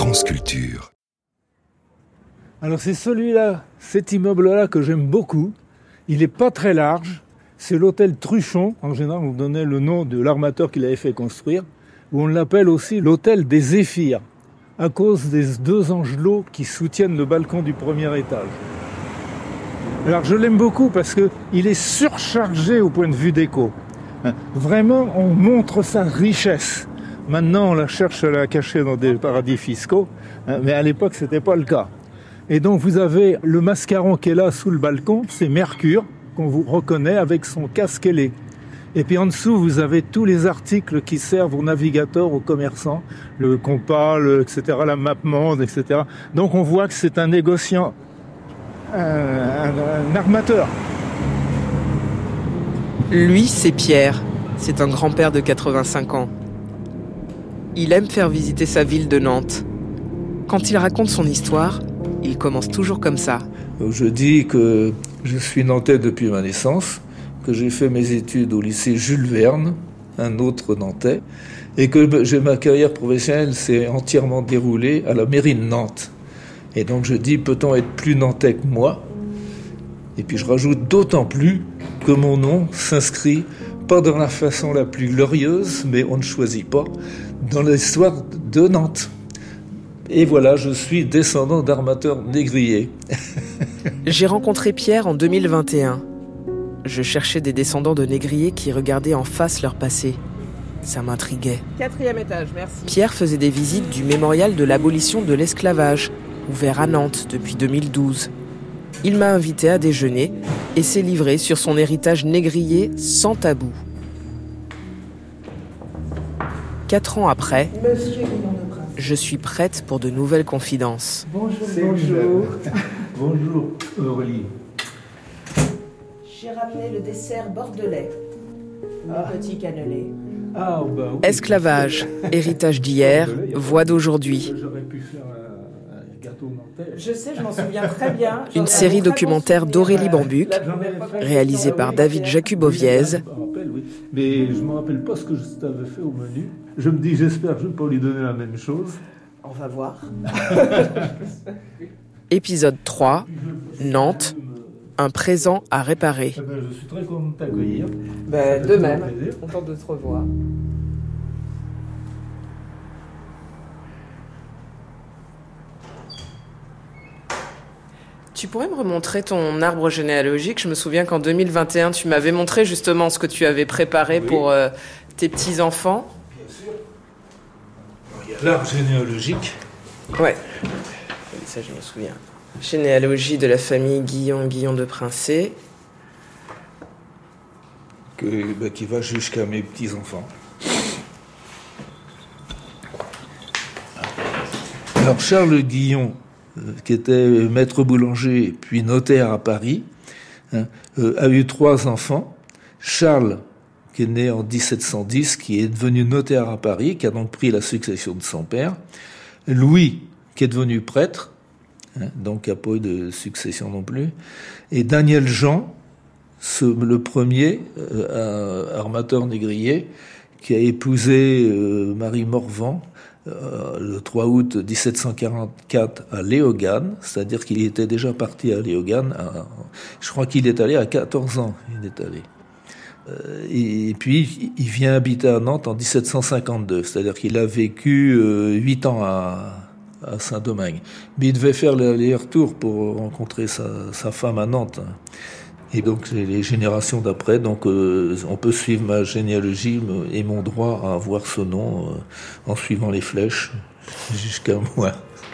France Culture. Alors c'est celui-là, cet immeuble-là que j'aime beaucoup. Il n'est pas très large. C'est l'hôtel Truchon. En général, on donnait le nom de l'armateur qui l'avait fait construire. Où on l'appelle aussi l'hôtel des Zéphyrs, à cause des deux angelots qui soutiennent le balcon du premier étage. Alors je l'aime beaucoup parce qu'il est surchargé au point de vue déco. Vraiment, on montre sa richesse. Maintenant, on la cherche à la cacher dans des paradis fiscaux, mais à l'époque, ce n'était pas le cas. Et donc, vous avez le mascaron qui est là sous le balcon, c'est Mercure, qu'on vous reconnaît avec son casque ailé. Et puis en dessous, vous avez tous les articles qui servent aux navigateurs, aux commerçants, le compas, etc., la map monde, etc. Donc, on voit que c'est un négociant, un armateur. Lui, c'est Pierre. C'est un grand-père de 85 ans. Il aime faire visiter sa ville de Nantes. Quand il raconte son histoire, il commence toujours comme ça. Je dis que je suis nantais depuis ma naissance, que j'ai fait mes études au lycée Jules Verne, un autre nantais, et que ma carrière professionnelle s'est entièrement déroulée à la mairie de Nantes. Et donc je dis, peut-on être plus nantais que moi ? Et puis je rajoute d'autant plus que mon nom s'inscrit pas dans la façon la plus glorieuse, mais on ne choisit pas, dans l'histoire de Nantes. Et voilà, je suis descendant d'armateurs négriers. J'ai rencontré Pierre en 2021. Je cherchais des descendants de négriers qui regardaient en face leur passé. Ça m'intriguait. 4e étage, merci. Pierre faisait des visites du mémorial de l'abolition de l'esclavage, ouvert à Nantes depuis 2012. Il m'a invité à déjeuner et s'est livré sur son héritage négrier sans tabou. 4 ans après, je suis prête pour de nouvelles confidences. Bonjour. Bonjour, Aurélie. J'ai ramené le dessert bordelais, le petit cannelé. Esclavage, héritage d'hier, voix d'aujourd'hui. J'aurais pu faire un gâteau nantais. Je sais, je m'en souviens très bien. Une série documentaire d'Aurélie Bambuc, réalisée par David Jacuboviez. Mais je ne me rappelle pas ce que je t'avais fait au menu. Je me dis, j'espère que je ne vais pas lui donner la même chose. On va voir. Épisode 3, Nantes, un présent à réparer. Je suis très content de t'accueillir. De même, content de te revoir. Tu pourrais me remontrer ton arbre généalogique ? Je me souviens qu'en 2021, tu m'avais montré justement ce que tu avais préparé pour tes petits-enfants. Bien sûr. Il y a l'arbre généalogique. Ouais, ça je me souviens. Généalogie de la famille Guillon de Princé. Qui va jusqu'à mes petits-enfants. Alors Charles Guillon, qui était maître boulanger puis notaire à Paris, a eu 3 enfants. Charles, qui est né en 1710, qui est devenu notaire à Paris, qui a donc pris la succession de son père. Louis, qui est devenu prêtre, donc qui n'a pas eu de succession non plus. Et Daniel Jean, le premier armateur négrier, qui a épousé Marie Morvan, le 3 août 1744 à Léogane, c'est-à-dire qu'il était déjà parti à Léogane, je crois qu'il est allé à 14 ans, il est allé. Et puis il vient habiter à Nantes en 1752, c'est-à-dire qu'il a vécu 8 ans à Saint-Domingue. Mais il devait faire l'aller-retour pour rencontrer sa femme à Nantes. Et donc les générations d'après, donc on peut suivre ma généalogie et mon droit à avoir ce nom en suivant les flèches jusqu'à moi.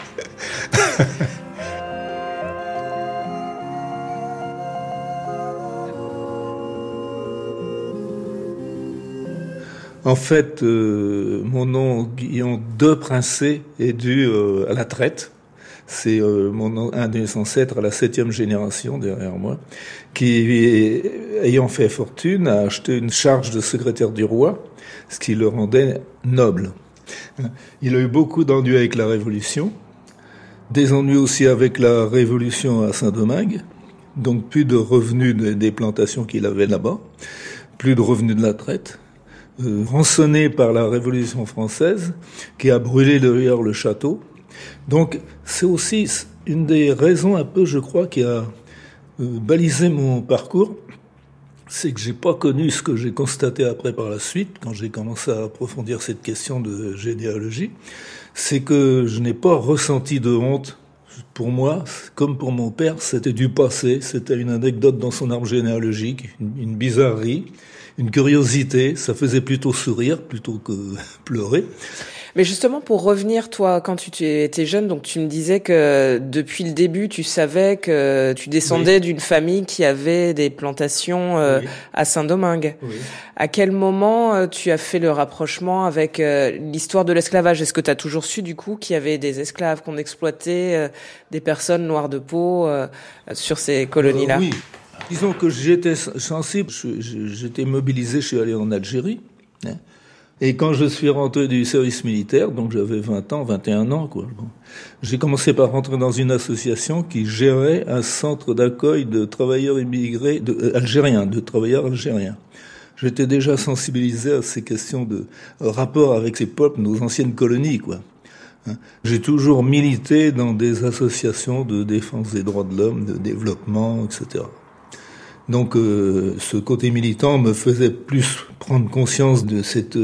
En fait, mon nom Guillon de Princé est dû à la traite. C'est un des ancêtres à la 7e génération derrière moi, qui, ayant fait fortune, a acheté une charge de secrétaire du roi, ce qui le rendait noble. Il a eu beaucoup d'ennuis avec la Révolution, des ennuis aussi avec la Révolution à Saint-Domingue, donc plus de revenus des plantations qu'il avait là-bas, plus de revenus de la traite, rançonné par la Révolution française, qui a brûlé d'ailleurs le château. Donc c'est aussi une des raisons un peu, je crois, qui a balisé mon parcours, c'est que j'ai pas connu ce que j'ai constaté après par la suite, quand j'ai commencé à approfondir cette question de généalogie, c'est que je n'ai pas ressenti de honte. Pour moi, comme pour mon père, c'était du passé, c'était une anecdote dans son arbre généalogique, une bizarrerie, une curiosité, ça faisait plutôt sourire plutôt que pleurer. Mais justement, pour revenir, toi, quand tu étais jeune, donc tu me disais que depuis le début, tu savais que tu descendais d'une famille qui avait des plantations à Saint-Domingue. Oui. À quel moment tu as fait le rapprochement avec l'histoire de l'esclavage ? Est-ce que tu as toujours su, du coup, qu'il y avait des esclaves, qu'on exploitait des personnes noires de peau sur ces colonies-là ? Oui. Disons que j'étais sensible, j'étais mobilisé, je suis allé en Algérie, hein. Et quand je suis rentré du service militaire, donc j'avais 21 ans, quoi. Bon, j'ai commencé par rentrer dans une association qui gérait un centre d'accueil de travailleurs immigrés, de travailleurs algériens. J'étais déjà sensibilisé à ces questions de rapport avec ces peuples, nos anciennes colonies, quoi. J'ai toujours milité dans des associations de défense des droits de l'homme, de développement, etc. Donc ce côté militant me faisait plus prendre conscience de cette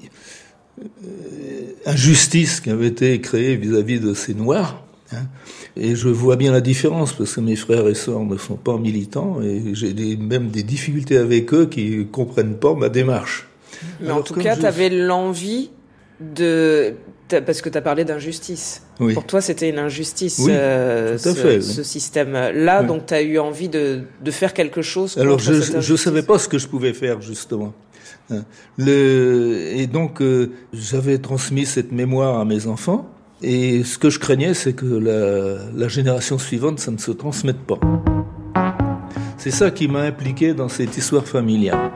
injustice qui avait été créée vis-à-vis de ces Noirs. Hein. Et je vois bien la différence, parce que mes frères et sœurs ne sont pas militants, et j'ai même des difficultés avec eux qui ne comprennent pas ma démarche. Mais alors, en tout cas, tu avais l'envie parce que tu as parlé d'injustice. Oui. Pour toi, c'était une injustice, oui, tout à fait, ce système-là. Oui. Donc, tu as eu envie de faire quelque chose contre cette injustice. Alors, je savais pas ce que je pouvais faire, justement. Et donc, j'avais transmis cette mémoire à mes enfants. Et ce que je craignais, c'est que la génération suivante, ça ne se transmette pas. C'est ça qui m'a impliqué dans cette histoire familiale.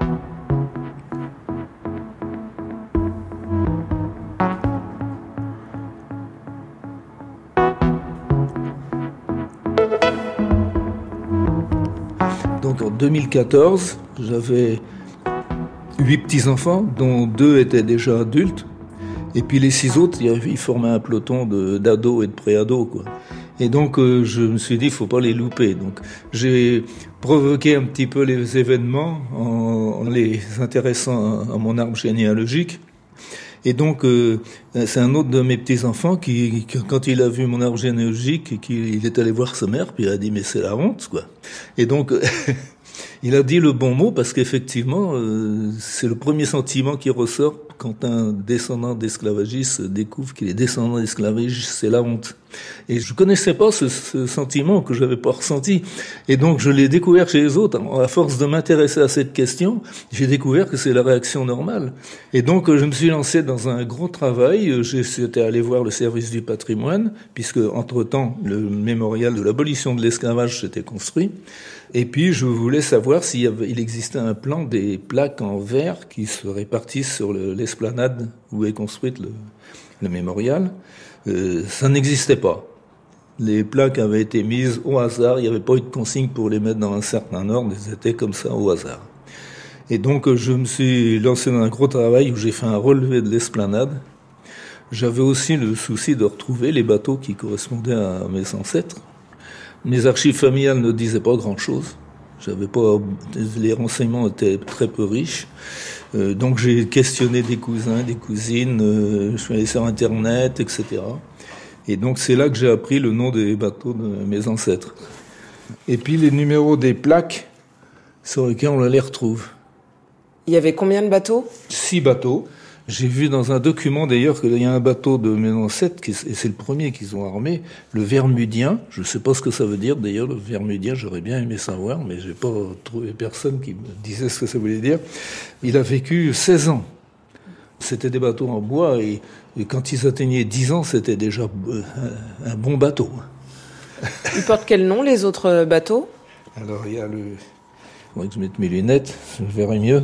Donc en 2014, j'avais 8 petits-enfants, dont 2 étaient déjà adultes. Et puis les 6 autres, ils formaient un peloton d'ados et de pré-ados, quoi. Et donc je me suis dit, il faut pas les louper. Donc j'ai provoqué un petit peu les événements en les intéressant à mon arbre généalogique. Et donc c'est un autre de mes petits-enfants qui quand il a vu mon arbre généalogique, il est allé voir sa mère, puis il a dit, mais c'est la honte, quoi. Et donc il a dit le bon mot, parce qu'effectivement, c'est le premier sentiment qui ressort quand un descendant d'esclavagistes découvre qu'il est descendant d'esclavagistes, c'est la honte. Et je connaissais pas ce sentiment que j'avais pas ressenti. Et donc je l'ai découvert chez les autres. À force de m'intéresser à cette question, j'ai découvert que c'est la réaction normale. Et donc je me suis lancé dans un gros travail. J'étais allé voir le service du patrimoine, puisque entre-temps, le mémorial de l'abolition de l'esclavage s'était construit. Et puis, je voulais savoir s'il existait un plan des plaques en verre qui se répartissent sur l'esplanade où est construite le mémorial. Ça n'existait pas. Les plaques avaient été mises au hasard. Il n'y avait pas eu de consigne pour les mettre dans un certain ordre. Elles étaient comme ça au hasard. Et donc, je me suis lancé dans un gros travail où j'ai fait un relevé de l'esplanade. J'avais aussi le souci de retrouver les bateaux qui correspondaient à mes ancêtres. Mes archives familiales ne disaient pas grand-chose. Les renseignements étaient très peu riches. Donc j'ai questionné des cousins, des cousines, je suis allé sur Internet, etc. Et donc c'est là que j'ai appris le nom des bateaux de mes ancêtres. Et puis les numéros des plaques sur lesquels on les retrouve. Il y avait combien de bateaux ? 6 bateaux. J'ai vu dans un document d'ailleurs qu'il y a un bateau de mes ancêtres, et c'est le premier qu'ils ont armé, le Vermudien. Je ne sais pas ce que ça veut dire d'ailleurs, le Vermudien, j'aurais bien aimé savoir, mais j'ai pas trouvé personne qui me disait ce que ça voulait dire. Il a vécu 16 ans. C'était des bateaux en bois, et quand ils atteignaient 10 ans, c'était déjà un bon bateau. Ils portent quel nom, les autres bateaux ? Alors il y a il faudrait que je mette mes lunettes, je verrai mieux.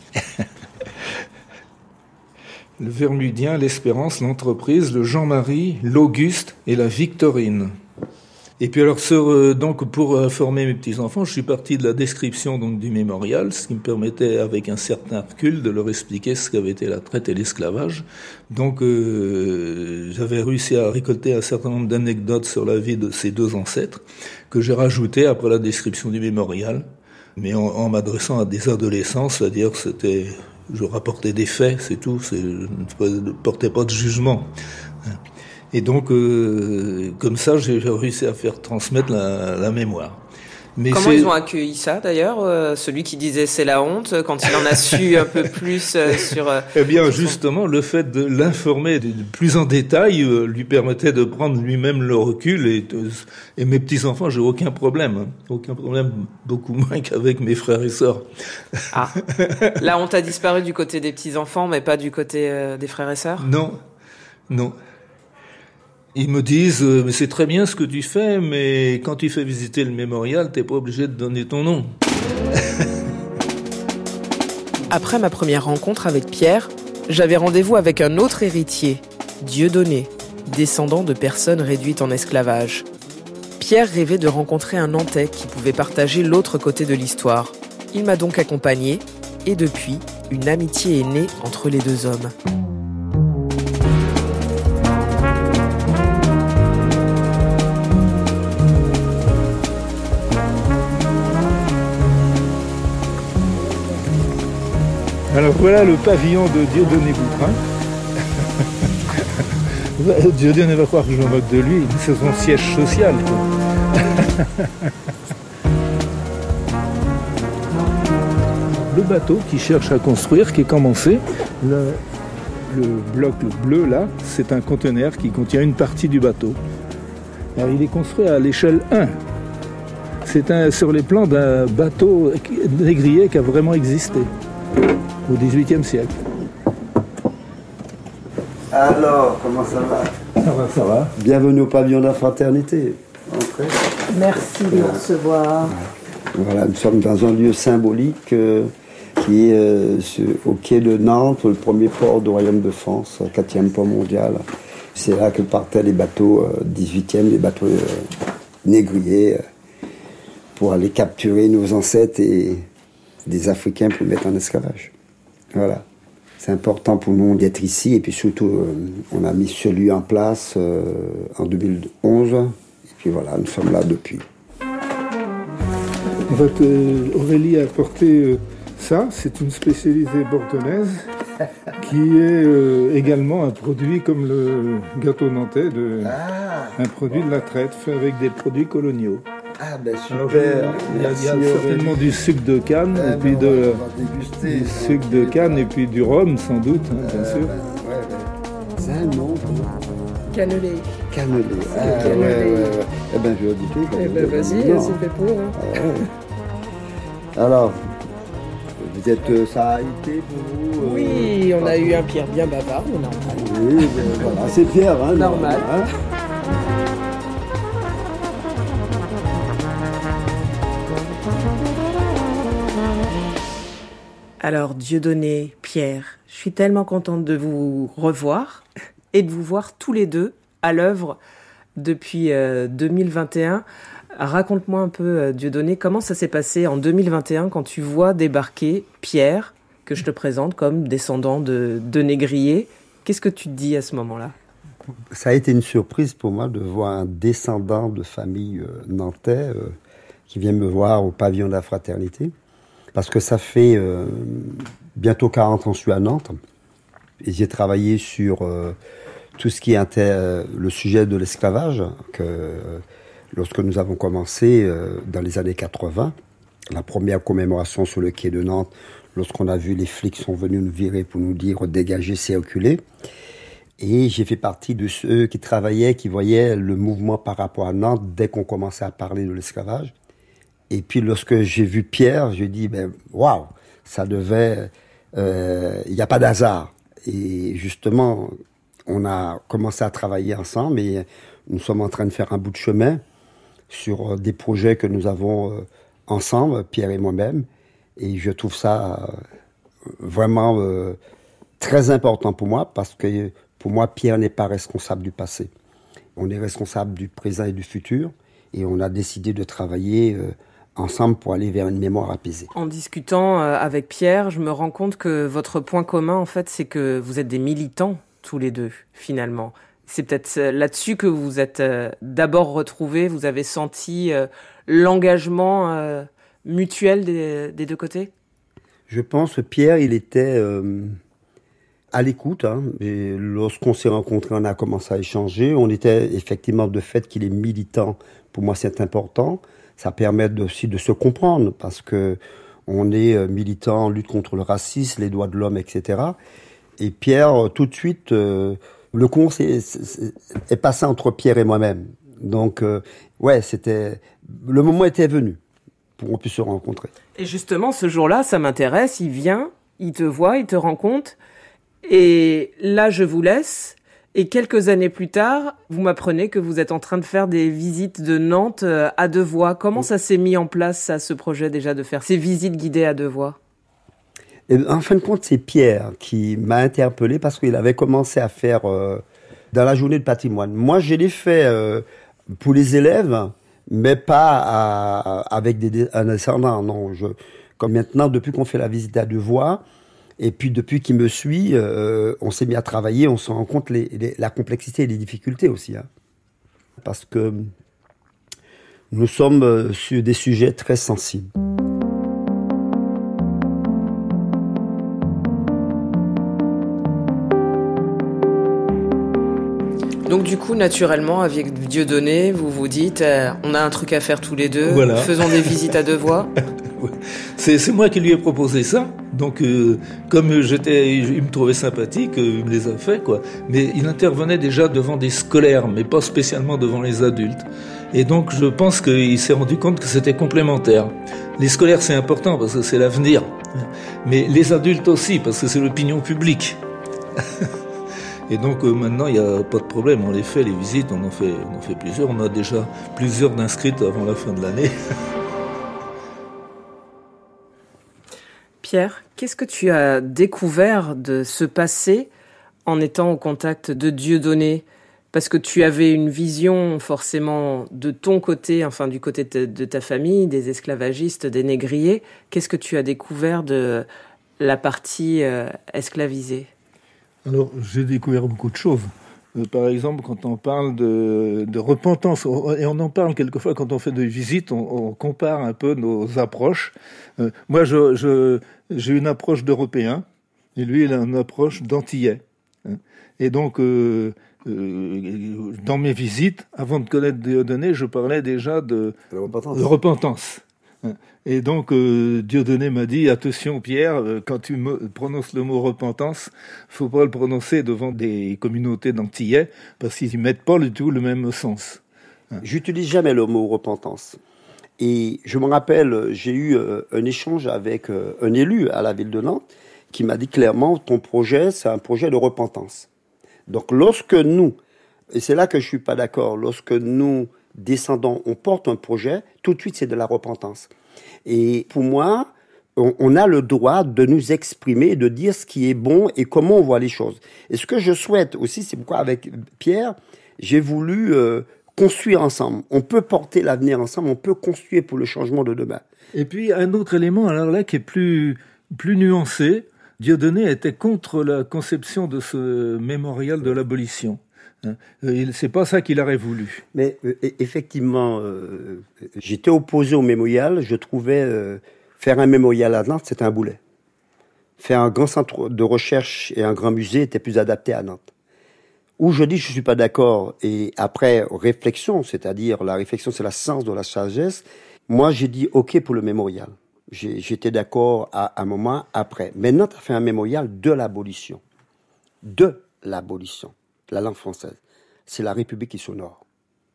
Le Vermudien, l'Espérance, l'Entreprise, le Jean-Marie, l'Auguste et la Victorine. Et puis alors, donc pour former mes petits-enfants, je suis parti de la description donc du mémorial, ce qui me permettait, avec un certain recul, de leur expliquer ce qu'avait été la traite et l'esclavage. Donc j'avais réussi à récolter un certain nombre d'anecdotes sur la vie de ces deux ancêtres, que j'ai rajoutées après la description du mémorial, mais en m'adressant à des adolescents, c'est-à-dire que je rapportais des faits, c'est tout, je ne portais pas de jugement. Et donc, comme ça, j'ai réussi à faire transmettre la mémoire. Mais comment ils ont accueilli ça, d'ailleurs, celui qui disait c'est la honte, quand il en a su un peu plus sur... Eh bien, justement, le fait de l'informer plus en détail lui permettait de prendre lui-même le recul. Et mes petits-enfants, j'ai aucun problème. Aucun problème, beaucoup moins qu'avec mes frères et sœurs. Ah, la honte a disparu du côté des petits-enfants, mais pas du côté des frères et sœurs ? Non. Ils me disent, mais c'est très bien ce que tu fais, mais quand tu fais visiter le mémorial, t'es pas obligé de donner ton nom. Après ma première rencontre avec Pierre, j'avais rendez-vous avec un autre héritier, Dieudonné, descendant de personnes réduites en esclavage. Pierre rêvait de rencontrer un Nantais qui pouvait partager l'autre côté de l'histoire. Il m'a donc accompagné, et depuis, une amitié est née entre les deux hommes. Alors voilà le pavillon de Dieudonné Boutrin. Dieudonné va croire que je me moque de lui, c'est son siège social, quoi. Le bateau qu'il cherche à construire, qui est commencé, le bloc bleu là, c'est un conteneur qui contient une partie du bateau. Alors il est construit à l'échelle 1. C'est sur les plans d'un bateau négrier qui a vraiment existé au XVIIIe siècle. Alors, comment ça va ? Ça va. Bienvenue au pavillon de la fraternité. Entrez. Merci de nous recevoir. Voilà, nous sommes dans un lieu symbolique qui est au quai de Nantes, le premier port du Royaume de France, 4e port mondial. C'est là que partaient les bateaux 18e, les bateaux négriers, pour aller capturer nos ancêtres et des Africains pour les mettre en esclavage. Voilà. C'est important pour nous d'être ici, et puis surtout, on a mis ce lieu en place en 2011, et puis voilà, nous sommes là depuis. En fait, Aurélie a apporté ça, c'est une spécialité bordelaise, qui est également un produit comme le gâteau nantais, un produit de la traite, fait avec des produits coloniaux. Ah ben super. Alors, il y a certainement du sucre de canne, et puis du sucre de canne, et puis du rhum sans doute, bien sûr. C'est un nom. Cannelé. Cannelé. Eh ben je vais goûter. Eh ben vas-y, c'est fait pour. Alors, vous êtes, ça a été pour vous Oui, on a eu un Pierre bien bavard, mais normal. Oui, voilà, c'est Pierre, hein. Normal. Hein. Alors, Dieudonné, Pierre, je suis tellement contente de vous revoir et de vous voir tous les deux à l'œuvre depuis 2021. Raconte-moi un peu, Dieudonné, comment ça s'est passé en 2021 quand tu vois débarquer Pierre, que je te présente comme descendant de négriers. Qu'est-ce que tu te dis à ce moment-là ? Ça a été une surprise pour moi de voir un descendant de famille nantais qui vient me voir au pavillon de la fraternité. Parce que ça fait bientôt 40 ans que je suis à Nantes. Et j'ai travaillé sur tout ce qui était le sujet de l'esclavage. Lorsque nous avons commencé dans les années 80, la première commémoration sur le quai de Nantes, lorsqu'on a vu les flics sont venus nous virer pour nous dire « dégagez, circulez ». Et j'ai fait partie de ceux qui travaillaient, qui voyaient le mouvement par rapport à Nantes dès qu'on commençait à parler de l'esclavage. Et puis, lorsque j'ai vu Pierre, j'ai dit, waouh, ça devait... Il n'y a pas d'hasard. Et justement, on a commencé à travailler ensemble et nous sommes en train de faire un bout de chemin sur des projets que nous avons ensemble, Pierre et moi-même. Et je trouve ça vraiment très important pour moi parce que, pour moi, Pierre n'est pas responsable du passé. On est responsable du présent et du futur. Et on a décidé de travailler ensemble pour aller vers une mémoire apaisée. En discutant avec Pierre, je me rends compte que votre point commun, en fait, c'est que vous êtes des militants, tous les deux, finalement. C'est peut-être là-dessus que vous êtes d'abord retrouvés, vous avez senti l'engagement mutuel des deux côtés ? Je pense que Pierre, il était à l'écoute. Et lorsqu'on s'est rencontrés, on a commencé à échanger. On était effectivement de fait qu'il est militant. Pour moi, c'est important. Ça permet aussi de se comprendre parce que on est militant en lutte contre le racisme, les droits de l'homme, etc. Et Pierre, tout de suite, le cours est passé entre Pierre et moi-même. Donc, le moment était venu pour qu'on puisse se rencontrer. Et justement, ce jour-là, ça m'intéresse. Il vient, il te voit, il te rencontre. Et là, je vous laisse. Et quelques années plus tard, vous m'apprenez que vous êtes en train de faire des visites de Nantes à deux voix. Comment ça s'est mis en place, ça, ce projet déjà de faire ces visites guidées à deux voix ? Et en fin de compte, c'est Pierre qui m'a interpellé parce qu'il avait commencé à faire dans la journée de patrimoine. Moi, je l'ai fait pour les élèves, mais pas avec un descendant. Non, comme maintenant, depuis qu'on fait la visite à deux voix, et puis depuis qu'il me suit, on s'est mis à travailler, on se rend compte la complexité et les difficultés aussi. Parce que nous sommes sur des sujets très sensibles. Donc du coup, naturellement, avec Dieudonné, vous vous dites, on a un truc à faire tous les deux, voilà. Faisons des visites à deux voix. C'est moi qui lui ai proposé ça. Donc, comme il me trouvait sympathique, il me les a fait, quoi. Mais il intervenait déjà devant des scolaires, mais pas spécialement devant les adultes. Et donc, je pense qu'il s'est rendu compte que c'était complémentaire. Les scolaires, c'est important parce que c'est l'avenir. Mais les adultes aussi, parce que c'est l'opinion publique. Et donc maintenant, il n'y a pas de problème. On les fait, les visites, on en fait plusieurs. On a déjà plusieurs d'inscrites avant la fin de l'année. Pierre, qu'est-ce que tu as découvert de ce passé en étant au contact de Dieudonné ? Parce que tu avais une vision forcément de ton côté, enfin du côté de ta famille, des esclavagistes, des négriers. Qu'est-ce que tu as découvert de la partie esclavisée ? Alors, j'ai découvert beaucoup de choses. Par exemple, quand on parle de repentance, et on en parle quelquefois quand on fait des visites, on compare un peu nos approches. Moi, j'ai une approche d'Européen, et lui, il a une approche d'Antillais. Et donc, dans mes visites, avant de connaître Dieudonné, je parlais déjà de repentance. Et donc, Dieudonné m'a dit, attention Pierre, quand tu prononces le mot repentance, faut pas le prononcer devant des communautés d'Antillais, parce qu'ils ne mettent pas du tout le même sens. J'utilise jamais le mot repentance. Et je me rappelle, j'ai eu un échange avec un élu à la ville de Nantes, qui m'a dit clairement, ton projet, c'est un projet de repentance. Donc lorsque nous, et c'est là que je suis pas d'accord, lorsque nous, descendants, on porte un projet, tout de suite c'est de la repentance. Et pour moi, on a le droit de nous exprimer, de dire ce qui est bon et comment on voit les choses. Et ce que je souhaite aussi, c'est pourquoi avec Pierre, j'ai voulu construire ensemble. On peut porter l'avenir ensemble, on peut construire pour le changement de demain. Et puis un autre élément, alors là, qui est plus nuancé, Dieudonné était contre la conception de ce mémorial de l'abolition. C'est pas ça qu'il aurait voulu. Mais effectivement, j'étais opposé au mémorial. Je trouvais faire un mémorial à Nantes, c'était un boulet. Faire un grand centre de recherche et un grand musée était plus adapté à Nantes. Où je dis je suis pas d'accord, et après réflexion, c'est-à-dire la réflexion c'est la science de la sagesse, moi j'ai dit ok pour le mémorial. J'étais d'accord à un moment après. Mais Nantes a fait un mémorial de l'abolition. De l'abolition. La langue française. C'est la République qui s'honore.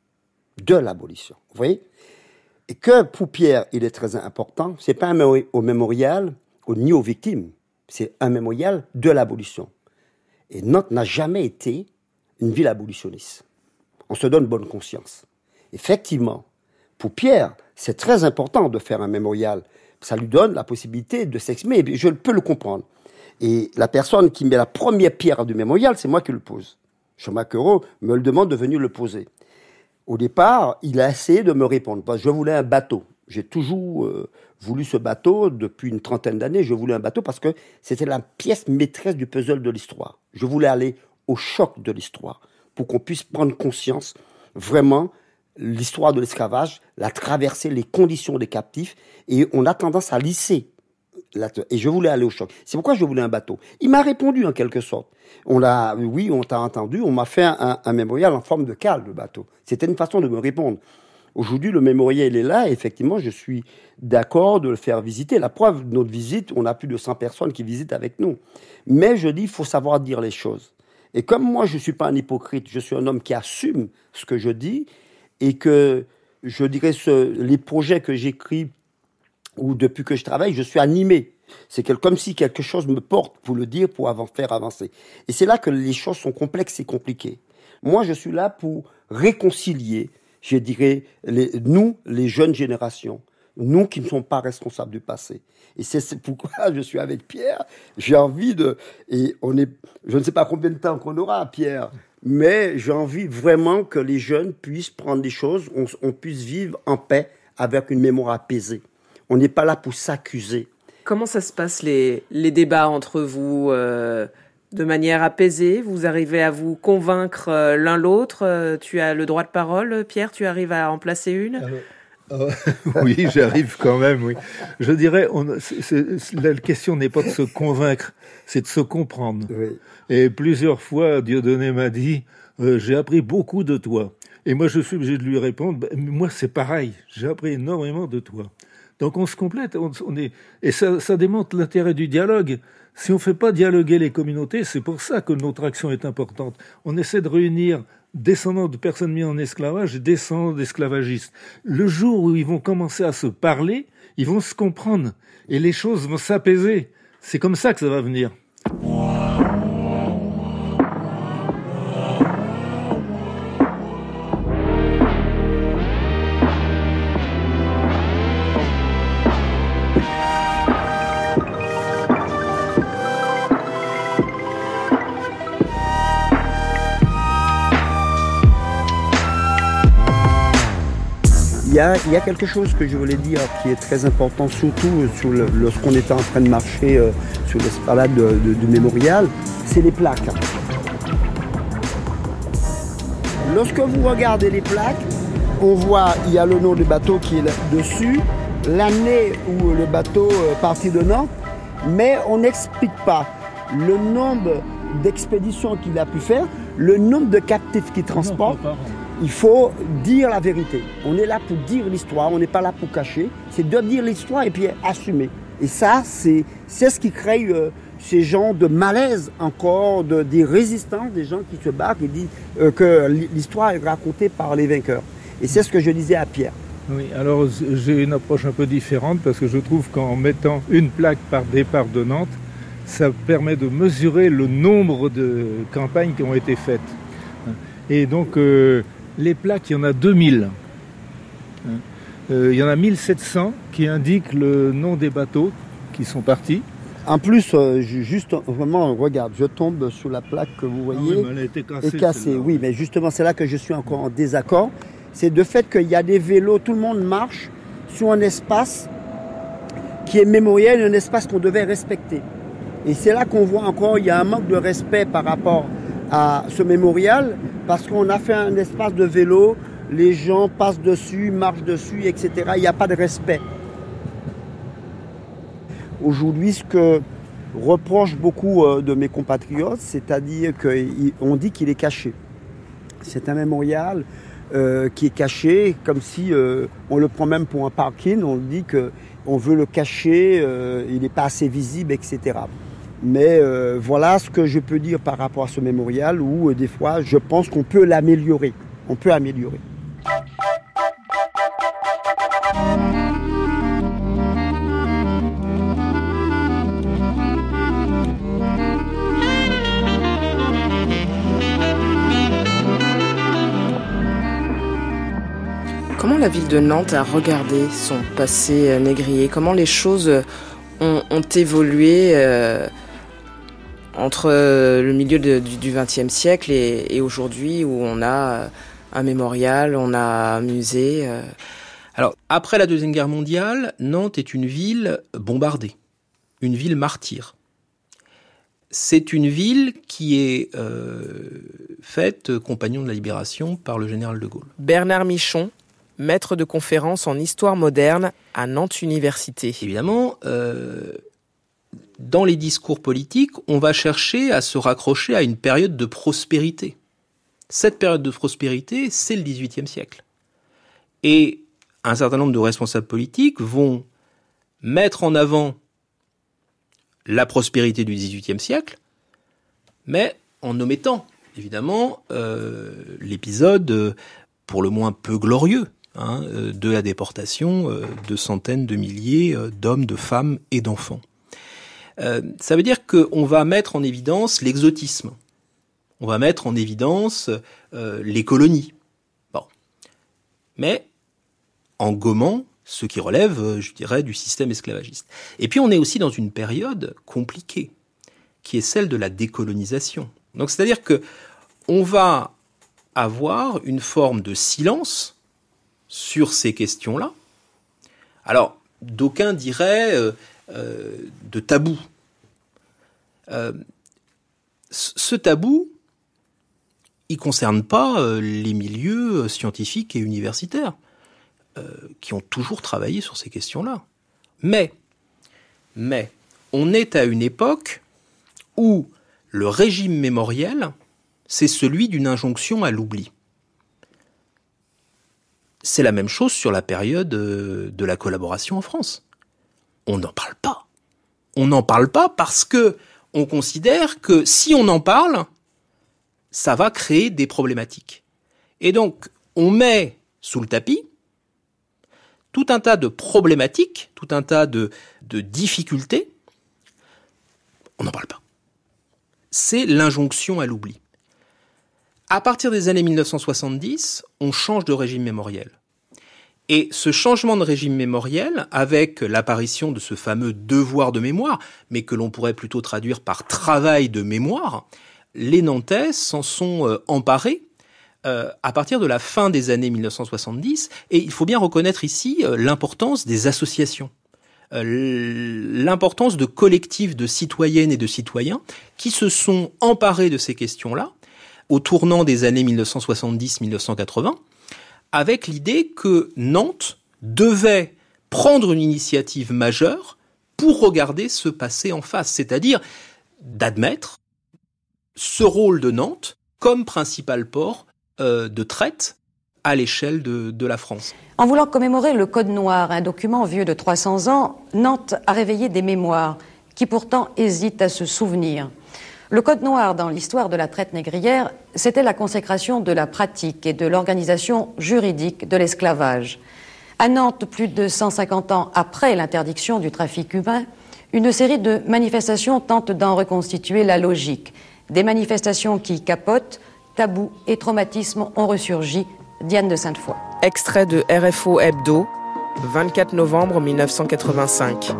De l'abolition. Vous voyez ? Et que pour Pierre, il est très important, c'est pas un mémorial ni aux victimes. C'est un mémorial de l'abolition. Et Nantes n'a jamais été une ville abolitionniste. On se donne bonne conscience. Effectivement, pour Pierre, c'est très important de faire un mémorial. Ça lui donne la possibilité de s'exprimer. Et je peux le comprendre. Et la personne qui met la première pierre du mémorial, c'est moi qui le pose. Jean-Marc Ayrault me le demande de venir le poser. Au départ, il a essayé de me répondre, parce que je voulais un bateau. J'ai toujours voulu ce bateau depuis une trentaine d'années. Je voulais un bateau parce que c'était la pièce maîtresse du puzzle de l'histoire. Je voulais aller au choc de l'histoire pour qu'on puisse prendre conscience vraiment l'histoire de l'esclavage, la traversée, les conditions des captifs. Et on a tendance à lisser. Et je voulais aller au choc. C'est pourquoi je voulais un bateau. Il m'a répondu en quelque sorte. Oui, on t'a entendu, on m'a fait un mémorial en forme de cale, le bateau. C'était une façon de me répondre. Aujourd'hui, le mémorial est là, et effectivement, je suis d'accord de le faire visiter. La preuve de notre visite, on a plus de 100 personnes qui visitent avec nous. Mais je dis, il faut savoir dire les choses. Et comme moi, je ne suis pas un hypocrite, je suis un homme qui assume ce que je dis, et que, je dirais, les projets que j'écris, ou depuis que je travaille, je suis animé. C'est comme si quelque chose me porte pour le dire, pour faire avancer. Et c'est là que les choses sont complexes et compliquées. Moi, je suis là pour réconcilier, je dirais, nous, les jeunes générations, nous qui ne sommes pas responsables du passé. Et c'est pourquoi je suis avec Pierre. J'ai envie je ne sais pas combien de temps qu'on aura, Pierre, mais j'ai envie vraiment que les jeunes puissent prendre des choses, on puisse vivre en paix avec une mémoire apaisée. On n'est pas là pour s'accuser. Comment ça se passe les débats entre vous de manière apaisée? Vous arrivez à vous convaincre l'un l'autre? Tu as le droit de parole, Pierre? Tu arrives à en placer une? Oui, j'arrive quand même, oui. Je dirais, la question n'est pas de se convaincre, c'est de se comprendre. Oui. Et plusieurs fois, Dieudonné m'a dit, j'ai appris beaucoup de toi. Et moi, je suis obligé de lui répondre, moi, c'est pareil, j'ai appris énormément de toi. Donc on se complète, et ça démontre l'intérêt du dialogue. Si on ne fait pas dialoguer les communautés, c'est pour ça que notre action est importante. On essaie de réunir descendants de personnes mises en esclavage et descendants d'esclavagistes. Le jour où ils vont commencer à se parler, ils vont se comprendre et les choses vont s'apaiser. C'est comme ça que ça va venir. Il y a quelque chose que je voulais dire qui est très important, surtout lorsqu'on était en train de marcher sur l'esplanade du mémorial, c'est les plaques. Lorsque vous regardez les plaques, on voit, il y a le nom du bateau qui est dessus, l'année où le bateau est parti de Nantes, mais on n'explique pas le nombre d'expéditions qu'il a pu faire, le nombre de captifs qu'il transporte. Il faut dire la vérité. On est là pour dire l'histoire, on n'est pas là pour cacher. C'est de dire l'histoire et puis assumer. Et ça, c'est ce qui crée ces gens de malaise encore, des résistants, des gens qui se battent et disent que l'histoire est racontée par les vainqueurs. Et c'est ce que je disais à Pierre. Oui, alors j'ai une approche un peu différente parce que je trouve qu'en mettant une plaque par départ de Nantes, ça permet de mesurer le nombre de campagnes qui ont été faites. Et donc, les plaques, il y en a 2000. Il y en a 1700 qui indiquent le nom des bateaux qui sont partis. En plus, juste vraiment, regarde, je tombe sur la plaque que vous voyez. Ah oui, mais elle a été cassée. Oui, mais justement, c'est là que je suis encore en désaccord. C'est de fait qu'il y a des vélos, tout le monde marche sur un espace qui est mémoriel, un espace qu'on devait respecter. Et c'est là qu'on voit encore, il y a un manque de respect par rapport à ce mémorial, parce qu'on a fait un espace de vélo, les gens passent dessus, marchent dessus, etc. Il n'y a pas de respect. Aujourd'hui, ce que reprochent beaucoup de mes compatriotes, c'est-à-dire qu'on dit qu'il est caché. C'est un mémorial qui est caché, comme si on le prend même pour un parking, on dit qu'on veut le cacher, il n'est pas assez visible, etc. Mais voilà ce que je peux dire par rapport à ce mémorial où des fois je pense qu'on peut l'améliorer. On peut améliorer. Comment la ville de Nantes a regardé son passé négrier? Comment les choses ont évolué entre le milieu du XXe siècle et aujourd'hui où on a un mémorial, on a un musée. Alors, après la Deuxième Guerre mondiale, Nantes est une ville bombardée, une ville martyre. C'est une ville qui est faite compagnon de la Libération par le général de Gaulle. Bernard Michon, maître de conférences en histoire moderne à Nantes Université. Évidemment, dans les discours politiques, on va chercher à se raccrocher à une période de prospérité. Cette période de prospérité, c'est le XVIIIe siècle. Et un certain nombre de responsables politiques vont mettre en avant la prospérité du XVIIIe siècle, mais en omettant, évidemment, l'épisode, pour le moins peu glorieux, de la déportation de centaines de milliers d'hommes, de femmes et d'enfants. Ça veut dire qu'on va mettre en évidence l'exotisme. On va mettre en évidence les colonies. Bon. Mais en gommant ce qui relève, je dirais, du système esclavagiste. Et puis on est aussi dans une période compliquée, qui est celle de la décolonisation. Donc c'est-à-dire que on va avoir une forme de silence sur ces questions-là. Alors, d'aucuns diraient de tabou. Ce tabou, il ne concerne pas les milieux scientifiques et universitaires, qui ont toujours travaillé sur ces questions-là. Mais, on est à une époque où le régime mémoriel, c'est celui d'une injonction à l'oubli. C'est la même chose sur la période de la collaboration en France. On n'en parle pas. On n'en parle pas parce que on considère que si on en parle, ça va créer des problématiques. Et donc, on met sous le tapis tout un tas de problématiques, tout un tas de difficultés. On n'en parle pas. C'est l'injonction à l'oubli. À partir des années 1970, on change de régime mémoriel. Et ce changement de régime mémoriel, avec l'apparition de ce fameux devoir de mémoire, mais que l'on pourrait plutôt traduire par travail de mémoire, les Nantais s'en sont emparés à partir de la fin des années 1970. Et il faut bien reconnaître ici l'importance des associations, l'importance de collectifs de citoyennes et de citoyens qui se sont emparés de ces questions-là au tournant des années 1970-1980, avec l'idée que Nantes devait prendre une initiative majeure pour regarder ce passé en face, c'est-à-dire d'admettre ce rôle de Nantes comme principal port de traite à l'échelle de la France. En voulant commémorer le Code noir, un document vieux de 300 ans, Nantes a réveillé des mémoires qui pourtant hésitent à se souvenir. Le Code noir dans l'histoire de la traite négrière, c'était la consécration de la pratique et de l'organisation juridique de l'esclavage. À Nantes, plus de 150 ans après l'interdiction du trafic humain, une série de manifestations tente d'en reconstituer la logique. Des manifestations qui capotent, tabous et traumatismes ont ressurgi. Diane de Sainte-Foy. Extrait de RFO Hebdo, 24 novembre 1985.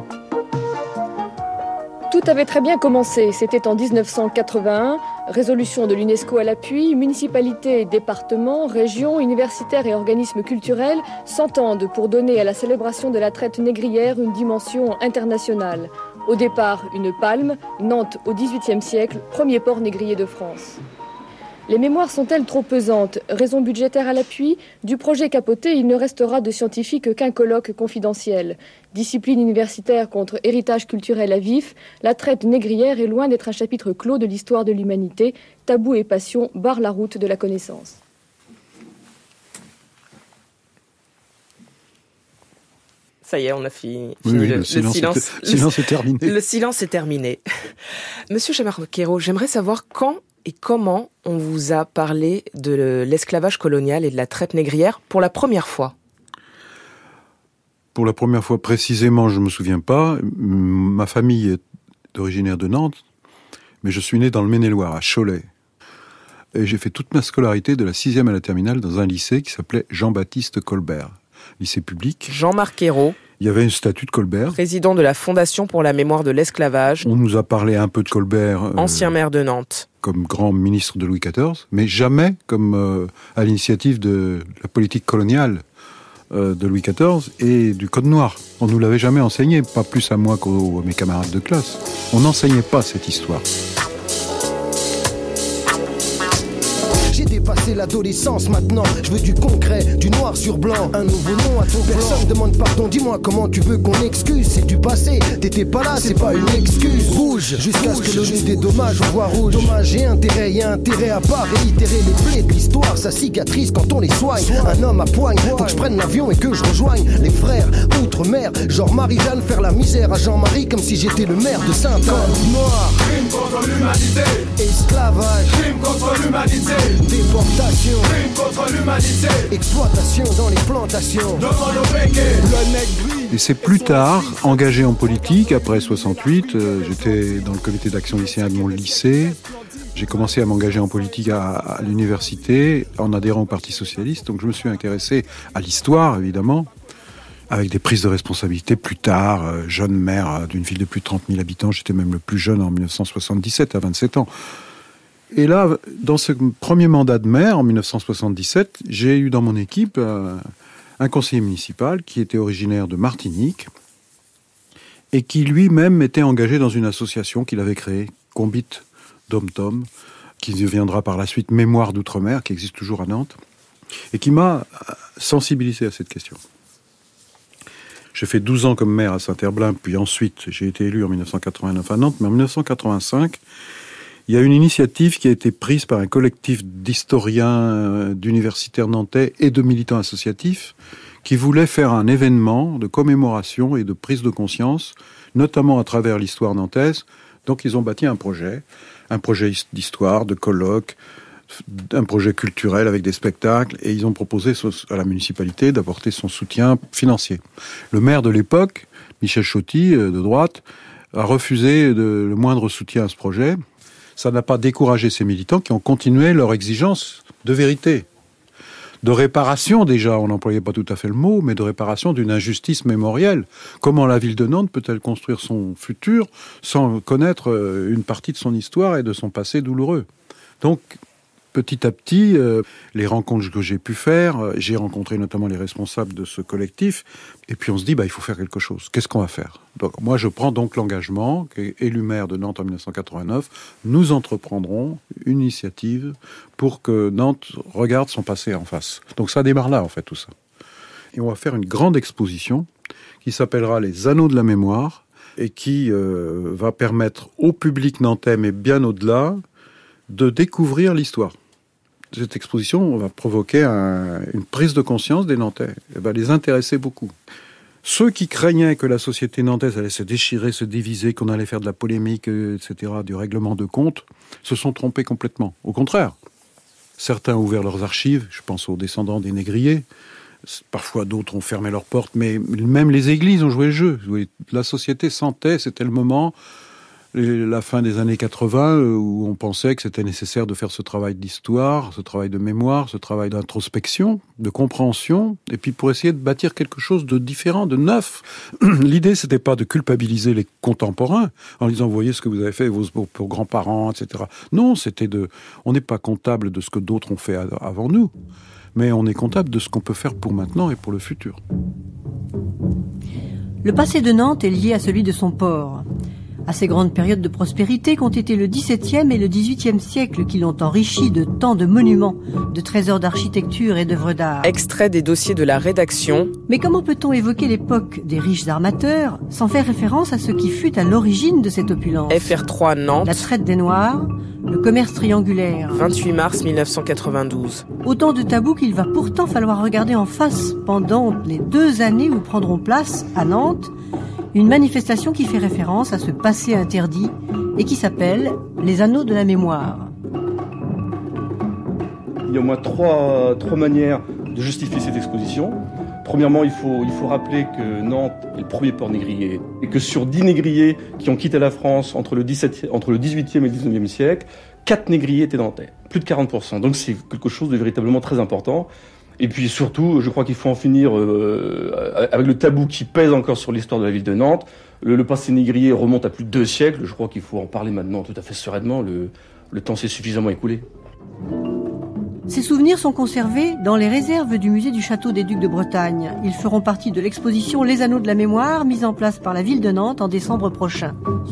Tout avait très bien commencé. C'était en 1981. Résolution de l'UNESCO à l'appui, municipalités, départements, régions, universitaires et organismes culturels s'entendent pour donner à la célébration de la traite négrière une dimension internationale. Au départ, une palme, Nantes au XVIIIe siècle, premier port négrier de France. Les mémoires sont-elles trop pesantes? Raison budgétaire à l'appui, du projet capoté, il ne restera de scientifique qu'un colloque confidentiel. Discipline universitaire contre héritage culturel à vif, la traite négrière est loin d'être un chapitre clos de l'histoire de l'humanité. Tabou et passion barrent la route de la connaissance. Ça y est, on a fini. Oui, le silence est terminé. Le silence est terminé. Monsieur Chamarquero, j'aimerais savoir quand et comment on vous a parlé de l'esclavage colonial et de la traite négrière pour la première fois? Pour la première fois précisément, je ne me souviens pas. Ma famille est originaire de Nantes, mais je suis né dans le Maine-et-Loire, à Cholet. Et j'ai fait toute ma scolarité de la 6e à la terminale dans un lycée qui s'appelait Jean-Baptiste Colbert, lycée public. Jean-Marc Ayrault, Il y avait une statue de Colbert. Président de la Fondation pour la mémoire de l'esclavage. On nous a parlé un peu de Colbert. Ancien maire de Nantes. Comme grand ministre de Louis XIV, mais jamais comme à l'initiative de la politique coloniale de Louis XIV et du Code noir. On ne nous l'avait jamais enseigné, pas plus à moi qu'à mes camarades de classe. On n'enseignait pas cette histoire. J'ai dépassé l'adolescence maintenant, je veux du concret, du noir sur blanc, un nouveau nom à ton personne demande pardon, dis-moi comment tu veux qu'on excuse, c'est du passé, t'étais pas là, c'est pas une excuse. Rouge, jusqu'à ce que le nid des dommages, on voit rouge. Dommage et intérêt, y a intérêt à pas réitérer les plaies de l'histoire, ça cicatrise quand on les soigne. Un homme à poigne, faut que je prenne l'avion et que je rejoigne les frères, outre-mer, genre Marie-Jeanne, faire la misère à Jean-Marie comme si j'étais le maire de Sainte-Anne. Noir, crime contre l'humanité, esclavage, crime contre l'humanité. Déportation, crime contre l'humanité, exploitation dans les plantations, devant nos béquets, le nec gris. Et c'est plus tard, engagé en politique, après 68, j'étais dans le comité d'action lycéen de mon lycée. J'ai commencé à m'engager en politique à l'université, en adhérant au Parti Socialiste. Donc je me suis intéressé à l'histoire, évidemment, avec des prises de responsabilité plus tard. Jeune maire d'une ville de plus de 30 000 habitants, j'étais même le plus jeune en 1977, à 27 ans. Et là, dans ce premier mandat de maire, en 1977, j'ai eu dans mon équipe un conseiller municipal qui était originaire de Martinique et qui lui-même était engagé dans une association qu'il avait créée, Combit Dom-Tom, qui deviendra par la suite Mémoire d'Outre-mer, qui existe toujours à Nantes, et qui m'a sensibilisé à cette question. J'ai fait 12 ans comme maire à Saint-Herblain, puis ensuite j'ai été élu en 1989 à Nantes, mais en 1985, il y a une initiative qui a été prise par un collectif d'historiens, d'universitaires nantais et de militants associatifs qui voulaient faire un événement de commémoration et de prise de conscience, notamment à travers l'histoire nantaise. Donc ils ont bâti un projet d'histoire, de colloques, un projet culturel avec des spectacles, et ils ont proposé à la municipalité d'apporter son soutien financier. Le maire de l'époque, Michel Chauty, de droite, a refusé le moindre soutien à ce projet. Ça n'a pas découragé ces militants qui ont continué leur exigence de vérité, de réparation déjà, on n'employait pas tout à fait le mot, mais de réparation d'une injustice mémorielle. Comment la ville de Nantes peut-elle construire son futur sans connaître une partie de son histoire et de son passé douloureux ? Donc, petit à petit, les rencontres que j'ai pu faire, j'ai rencontré notamment les responsables de ce collectif, et puis on se dit, il faut faire quelque chose. Qu'est-ce qu'on va faire ? Donc, moi, je prends donc l'engagement, élu maire de Nantes en 1989, nous entreprendrons une initiative pour que Nantes regarde son passé en face. Donc ça démarre là, en fait, tout ça. Et on va faire une grande exposition qui s'appellera Les Anneaux de la mémoire, et qui va permettre au public nantais, mais bien au-delà, de découvrir l'histoire. Cette exposition va provoquer une prise de conscience des Nantais. Elle va les intéresser beaucoup. Ceux qui craignaient que la société nantaise allait se déchirer, se diviser, qu'on allait faire de la polémique, etc., du règlement de compte, se sont trompés complètement. Au contraire, certains ont ouvert leurs archives, je pense aux descendants des négriers, parfois d'autres ont fermé leurs portes, mais même les églises ont joué le jeu. La société sentait, c'était le moment, la fin des années 80, où on pensait que c'était nécessaire de faire ce travail d'histoire, ce travail de mémoire, ce travail d'introspection, de compréhension, et puis pour essayer de bâtir quelque chose de différent, de neuf. L'idée, c'était pas de culpabiliser les contemporains, en disant, voyez ce que vous avez fait, vos grands-parents, etc. Non, c'était on n'est pas comptable de ce que d'autres ont fait avant nous, mais on est comptable de ce qu'on peut faire pour maintenant et pour le futur. Le passé de Nantes est lié à celui de son port. À ces grandes périodes de prospérité qu'ont été le XVIIe et le XVIIIe siècle qui l'ont enrichi de tant de monuments, de trésors d'architecture et d'œuvres d'art. Extrait des dossiers de la rédaction. Mais comment peut-on évoquer l'époque des riches armateurs sans faire référence à ce qui fut à l'origine de cette opulence ? FR3 Nantes. La traite des Noirs, le commerce triangulaire. 28 mars 1992. Autant de tabous qu'il va pourtant falloir regarder en face pendant les 2 années où prendront place, à Nantes, une manifestation qui fait référence à ce passé interdit et qui s'appelle les Anneaux de la mémoire. Il y a au moins trois manières de justifier cette exposition. Premièrement, il faut rappeler que Nantes est le premier port négrier et que sur 10 négriers qui ont quitté la France entre le 18e et le 19e siècle, 4 négriers étaient nantais, plus de 40%. Donc c'est quelque chose de véritablement très important. Et puis surtout, je crois qu'il faut en finir avec le tabou qui pèse encore sur l'histoire de la ville de Nantes. Le passé négrier remonte à plus de 2 siècles. Je crois qu'il faut en parler maintenant tout à fait sereinement. Le temps s'est suffisamment écoulé. Ces souvenirs sont conservés dans les réserves du musée du Château des Ducs de Bretagne. Ils feront partie de l'exposition Les Anneaux de la Mémoire, mise en place par la ville de Nantes en décembre prochain.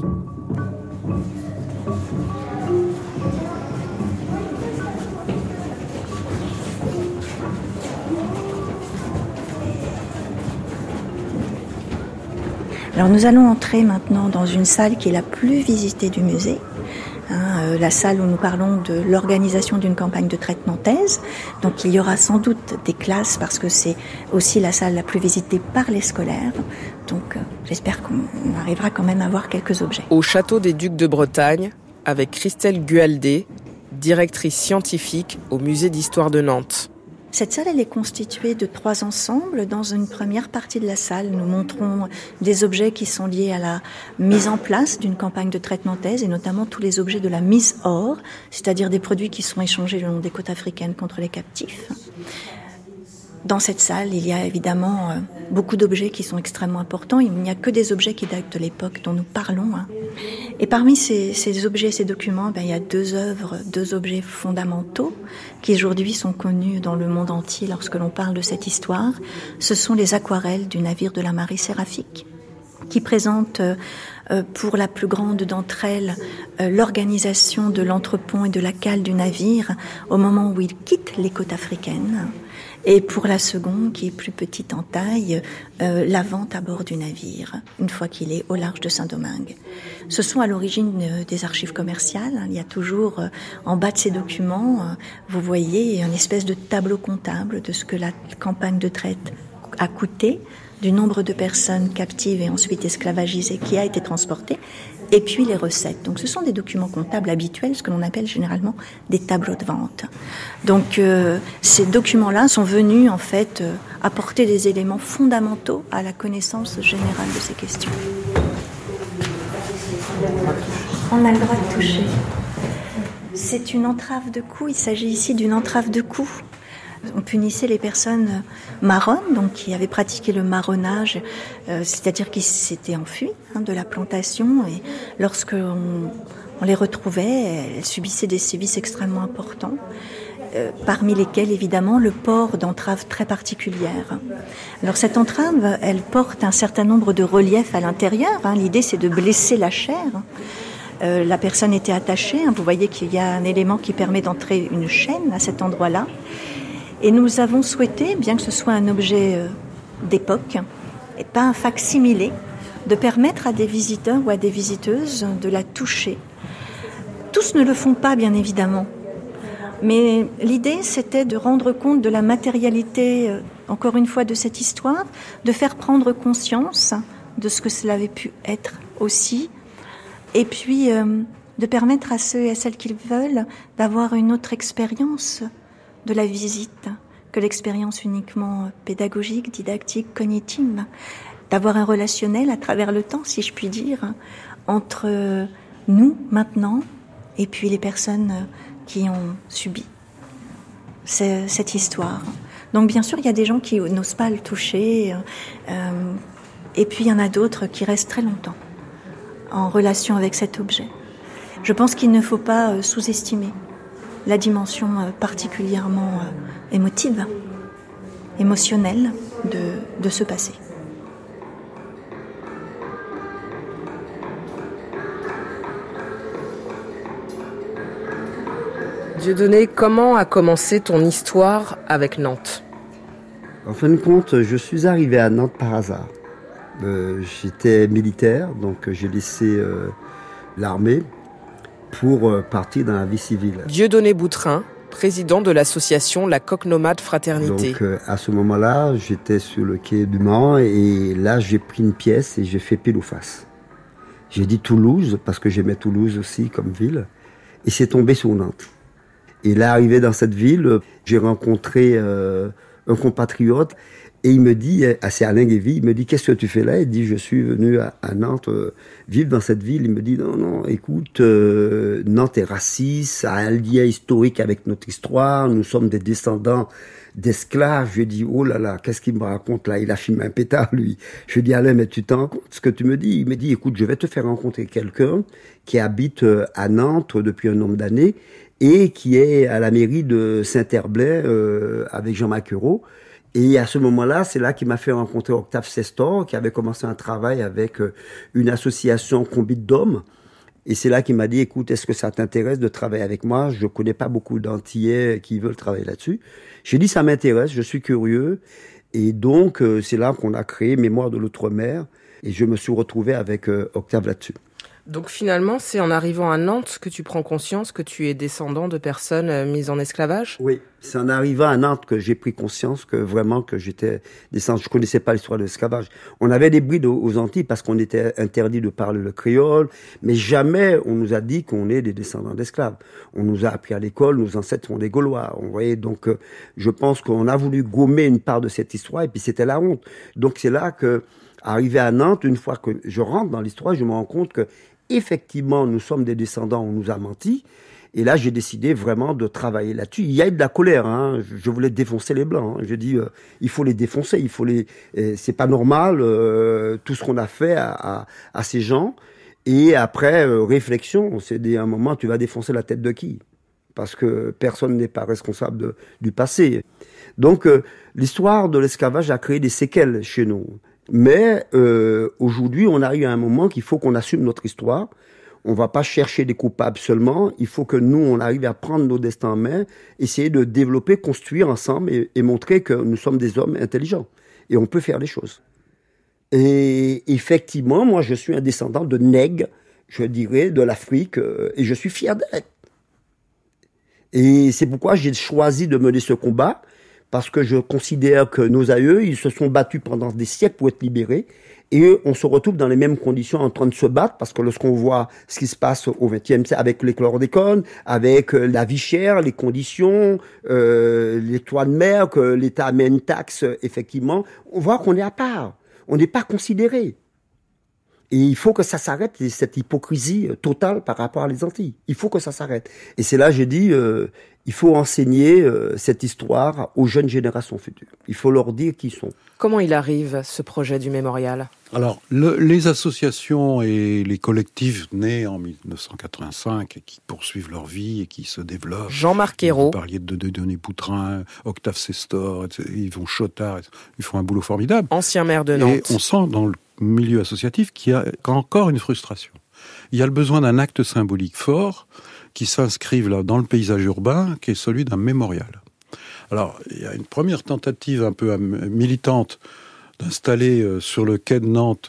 Alors nous allons entrer maintenant dans une salle qui est la plus visitée du musée. La salle où nous parlons de l'organisation d'une campagne de traite nantaise. Donc il y aura sans doute des classes parce que c'est aussi la salle la plus visitée par les scolaires. Donc j'espère qu'on arrivera quand même à voir quelques objets. Au Château des Ducs de Bretagne, avec Christelle Gualdé, directrice scientifique au musée d'histoire de Nantes. Cette salle, elle est constituée de 3 ensembles. Dans une première partie de la salle, nous montrons des objets qui sont liés à la mise en place d'une campagne de traite nantaise et notamment tous les objets de la mise hors, c'est-à-dire des produits qui sont échangés le long des côtes africaines contre les captifs. Dans cette salle, il y a évidemment beaucoup d'objets qui sont extrêmement importants. Il n'y a que des objets qui datent de l'époque dont nous parlons. Et parmi ces objets, ces documents, il y a 2 œuvres, 2 objets fondamentaux qui aujourd'hui sont connus dans le monde entier lorsque l'on parle de cette histoire. Ce sont les aquarelles du navire de la Marée Séraphique qui présentent pour la plus grande d'entre elles l'organisation de l'entrepont et de la cale du navire au moment où il quitte les côtes africaines. Et pour la seconde, qui est plus petite en taille, la vente à bord du navire, une fois qu'il est au large de Saint-Domingue. Ce sont à l'origine des archives commerciales. Il y a toujours, en bas de ces documents, vous voyez une espèce de tableau comptable de ce que la campagne de traite a coûté, du nombre de personnes captives et ensuite esclavagisées qui a été transportées, et puis les recettes. Donc ce sont des documents comptables habituels, ce que l'on appelle généralement des tableaux de vente. Donc ces documents-là sont venus en fait apporter des éléments fondamentaux à la connaissance générale de ces questions. On a le droit de toucher. C'est une entrave de cou, il s'agit ici d'une entrave de cou. On punissait les personnes marronnes, donc qui avaient pratiqué le marronnage, c'est-à-dire qui s'étaient enfuies de la plantation. Et lorsque on les retrouvait, elles subissaient des sévices extrêmement importants, parmi lesquels évidemment le port d'entraves très particulières. Alors cette entrave, elle porte un certain nombre de reliefs à l'intérieur. L'idée, c'est de blesser la chair. La personne était attachée. Vous voyez qu'il y a un élément qui permet d'entrer une chaîne à cet endroit-là. Et nous avons souhaité, bien que ce soit un objet d'époque, et pas un fac-similé, de permettre à des visiteurs ou à des visiteuses de la toucher. Tous ne le font pas, bien évidemment. Mais l'idée, c'était de rendre compte de la matérialité, encore une fois, de cette histoire, de faire prendre conscience de ce que cela avait pu être aussi, et puis de permettre à ceux et à celles qui le veulent d'avoir une autre expérience de la visite que l'expérience uniquement pédagogique, didactique, cognitive, d'avoir un relationnel à travers le temps, si je puis dire, entre nous maintenant et puis les personnes qui ont subi cette histoire. Donc bien sûr, il y a des gens qui n'osent pas le toucher, et puis il y en a d'autres qui restent très longtemps en relation avec cet objet. Je pense qu'il ne faut pas sous-estimer la dimension particulièrement émotive, émotionnelle de ce passé. Dieudonné, comment a commencé ton histoire avec Nantes ? En fin de compte, je suis arrivé à Nantes par hasard. J'étais militaire, donc j'ai laissé l'armée pour partir dans la vie civile. Dieudonné Boutrin, président de l'association La Coque Nomade Fraternité. Donc à ce moment-là, j'étais sur le quai du Mans et là j'ai pris une pièce et j'ai fait pile ou face. J'ai dit Toulouse parce que j'aimais Toulouse aussi comme ville et c'est tombé sur Nantes. Et là, arrivé dans cette ville, j'ai rencontré un compatriote Et il me dit, c'est Alain Guévy, il me dit, qu'est-ce que tu fais là? Il dit, je suis venu à Nantes, vivre dans cette ville. Il me dit, non, écoute, Nantes est raciste, ça a un lien historique avec notre histoire, nous sommes des descendants d'esclaves. Je lui ai dit, oh là là, qu'est-ce qu'il me raconte là? Il a filmé un pétard, lui. Je lui ai dit, Alain, mais tu te rends compte ce que tu me dis? Il me dit, écoute, je vais te faire rencontrer quelqu'un qui habite à Nantes depuis un nombre d'années et qui est à la mairie de Saint-Herblain avec Jean-Marc Ayrault. Et à ce moment-là, c'est là qu'il m'a fait rencontrer Octave Sestor, qui avait commencé un travail avec une association Combi d'Hommes. Et c'est là qu'il m'a dit, écoute, est-ce que ça t'intéresse de travailler avec moi? Je connais pas beaucoup d'Antillais qui veulent travailler là-dessus. J'ai dit, ça m'intéresse, je suis curieux. Et donc, c'est là qu'on a créé Mémoire de l'Outre-mer. Et je me suis retrouvé avec Octave là-dessus. Donc finalement, c'est en arrivant à Nantes que tu prends conscience que tu es descendant de personnes mises en esclavage? Oui, c'est en arrivant à Nantes que j'ai pris conscience que vraiment que j'étais descendant. Je connaissais pas l'histoire de l'esclavage. On avait des brides aux Antilles parce qu'on était interdit de parler le créole, mais jamais on nous a dit qu'on est des descendants d'esclaves. On nous a appris à l'école, nos ancêtres sont des Gaulois. On voyait donc, je pense qu'on a voulu gommer une part de cette histoire et puis c'était la honte. Donc c'est là que, arrivé à Nantes, une fois que je rentre dans l'histoire, je me rends compte que effectivement, nous sommes des descendants, on nous a menti. Et là, j'ai décidé vraiment de travailler là-dessus. Il y a eu de la colère, hein. Je voulais défoncer les Blancs. Hein. Je dis, il faut les défoncer. C'est pas normal, tout ce qu'on a fait à ces gens. Et après, réflexion, on s'est dit, à un moment, tu vas défoncer la tête de qui? Parce que personne n'est pas responsable du passé. Donc, l'histoire de l'esclavage a créé des séquelles chez nous. Mais aujourd'hui, on arrive à un moment qu'il faut qu'on assume notre histoire. On va pas chercher des coupables seulement. Il faut que nous, on arrive à prendre nos destins en main, essayer de développer, construire ensemble et montrer que nous sommes des hommes intelligents. Et on peut faire des choses. Et effectivement, moi, je suis un descendant de nègres, je dirais, de l'Afrique, et je suis fier d'être. Et c'est pourquoi j'ai choisi de mener ce combat. Parce que je considère que nos aïeux, ils se sont battus pendant des siècles pour être libérés. Et on se retrouve dans les mêmes conditions en train de se battre, parce que lorsqu'on voit ce qui se passe au XXe siècle avec les chlordécone, avec la vie chère, les conditions, les toits de mer, que l'État met une taxe, effectivement, on voit qu'on est à part. On n'est pas considéré. Et il faut que ça s'arrête, cette hypocrisie totale par rapport à les Antilles. Il faut que ça s'arrête. Et c'est là, j'ai dit, il faut enseigner cette histoire aux jeunes générations futures. Il faut leur dire qui ils sont. Comment il arrive, ce projet du mémorial? Alors, les associations et les collectifs nés en 1985 et qui poursuivent leur vie et qui se développent. Jean-Marc Ayrault. Vous parliez de Denis Poutrin, Octave Sestor, Yvon Chotard, ils font un boulot formidable. Ancien maire de Nantes. Et on sent dans le milieu associatif qu'il y a encore une frustration. Il y a le besoin d'un acte symbolique fort qui s'inscrive là dans le paysage urbain, qui est celui d'un mémorial. Alors, il y a une première tentative un peu militante d'installer sur le quai de Nantes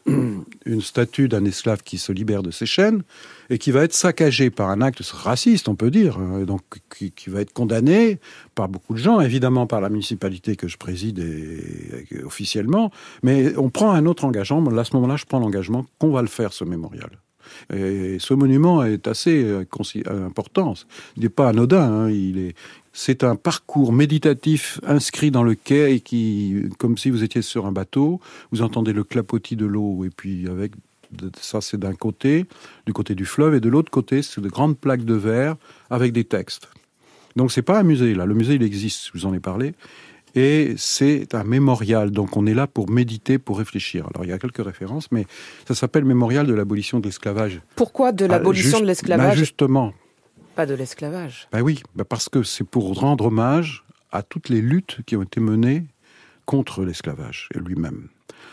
une statue d'un esclave qui se libère de ses chaînes et qui va être saccagée par un acte raciste, on peut dire, et donc qui va être condamné par beaucoup de gens, évidemment par la municipalité que je préside officiellement, mais on prend un autre engagement. À ce moment-là, je prends l'engagement qu'on va le faire, ce mémorial. Et ce monument est assez important. Il n'est pas anodin. C'est un parcours méditatif inscrit dans le quai et qui, comme si vous étiez sur un bateau, vous entendez le clapotis de l'eau. Et puis ça, c'est d'un côté, du côté du fleuve, et de l'autre côté, c'est de grandes plaques de verre avec des textes. Donc c'est pas un musée là. Le musée, il existe. Je vous en ai parlé. Et c'est un mémorial, donc on est là pour méditer, pour réfléchir. Alors il y a quelques références, mais ça s'appelle Mémorial de l'abolition de l'esclavage. Pourquoi de l'abolition de l'esclavage? Justement. Pas de l'esclavage. Oui, parce que c'est pour rendre hommage à toutes les luttes qui ont été menées contre l'esclavage lui-même.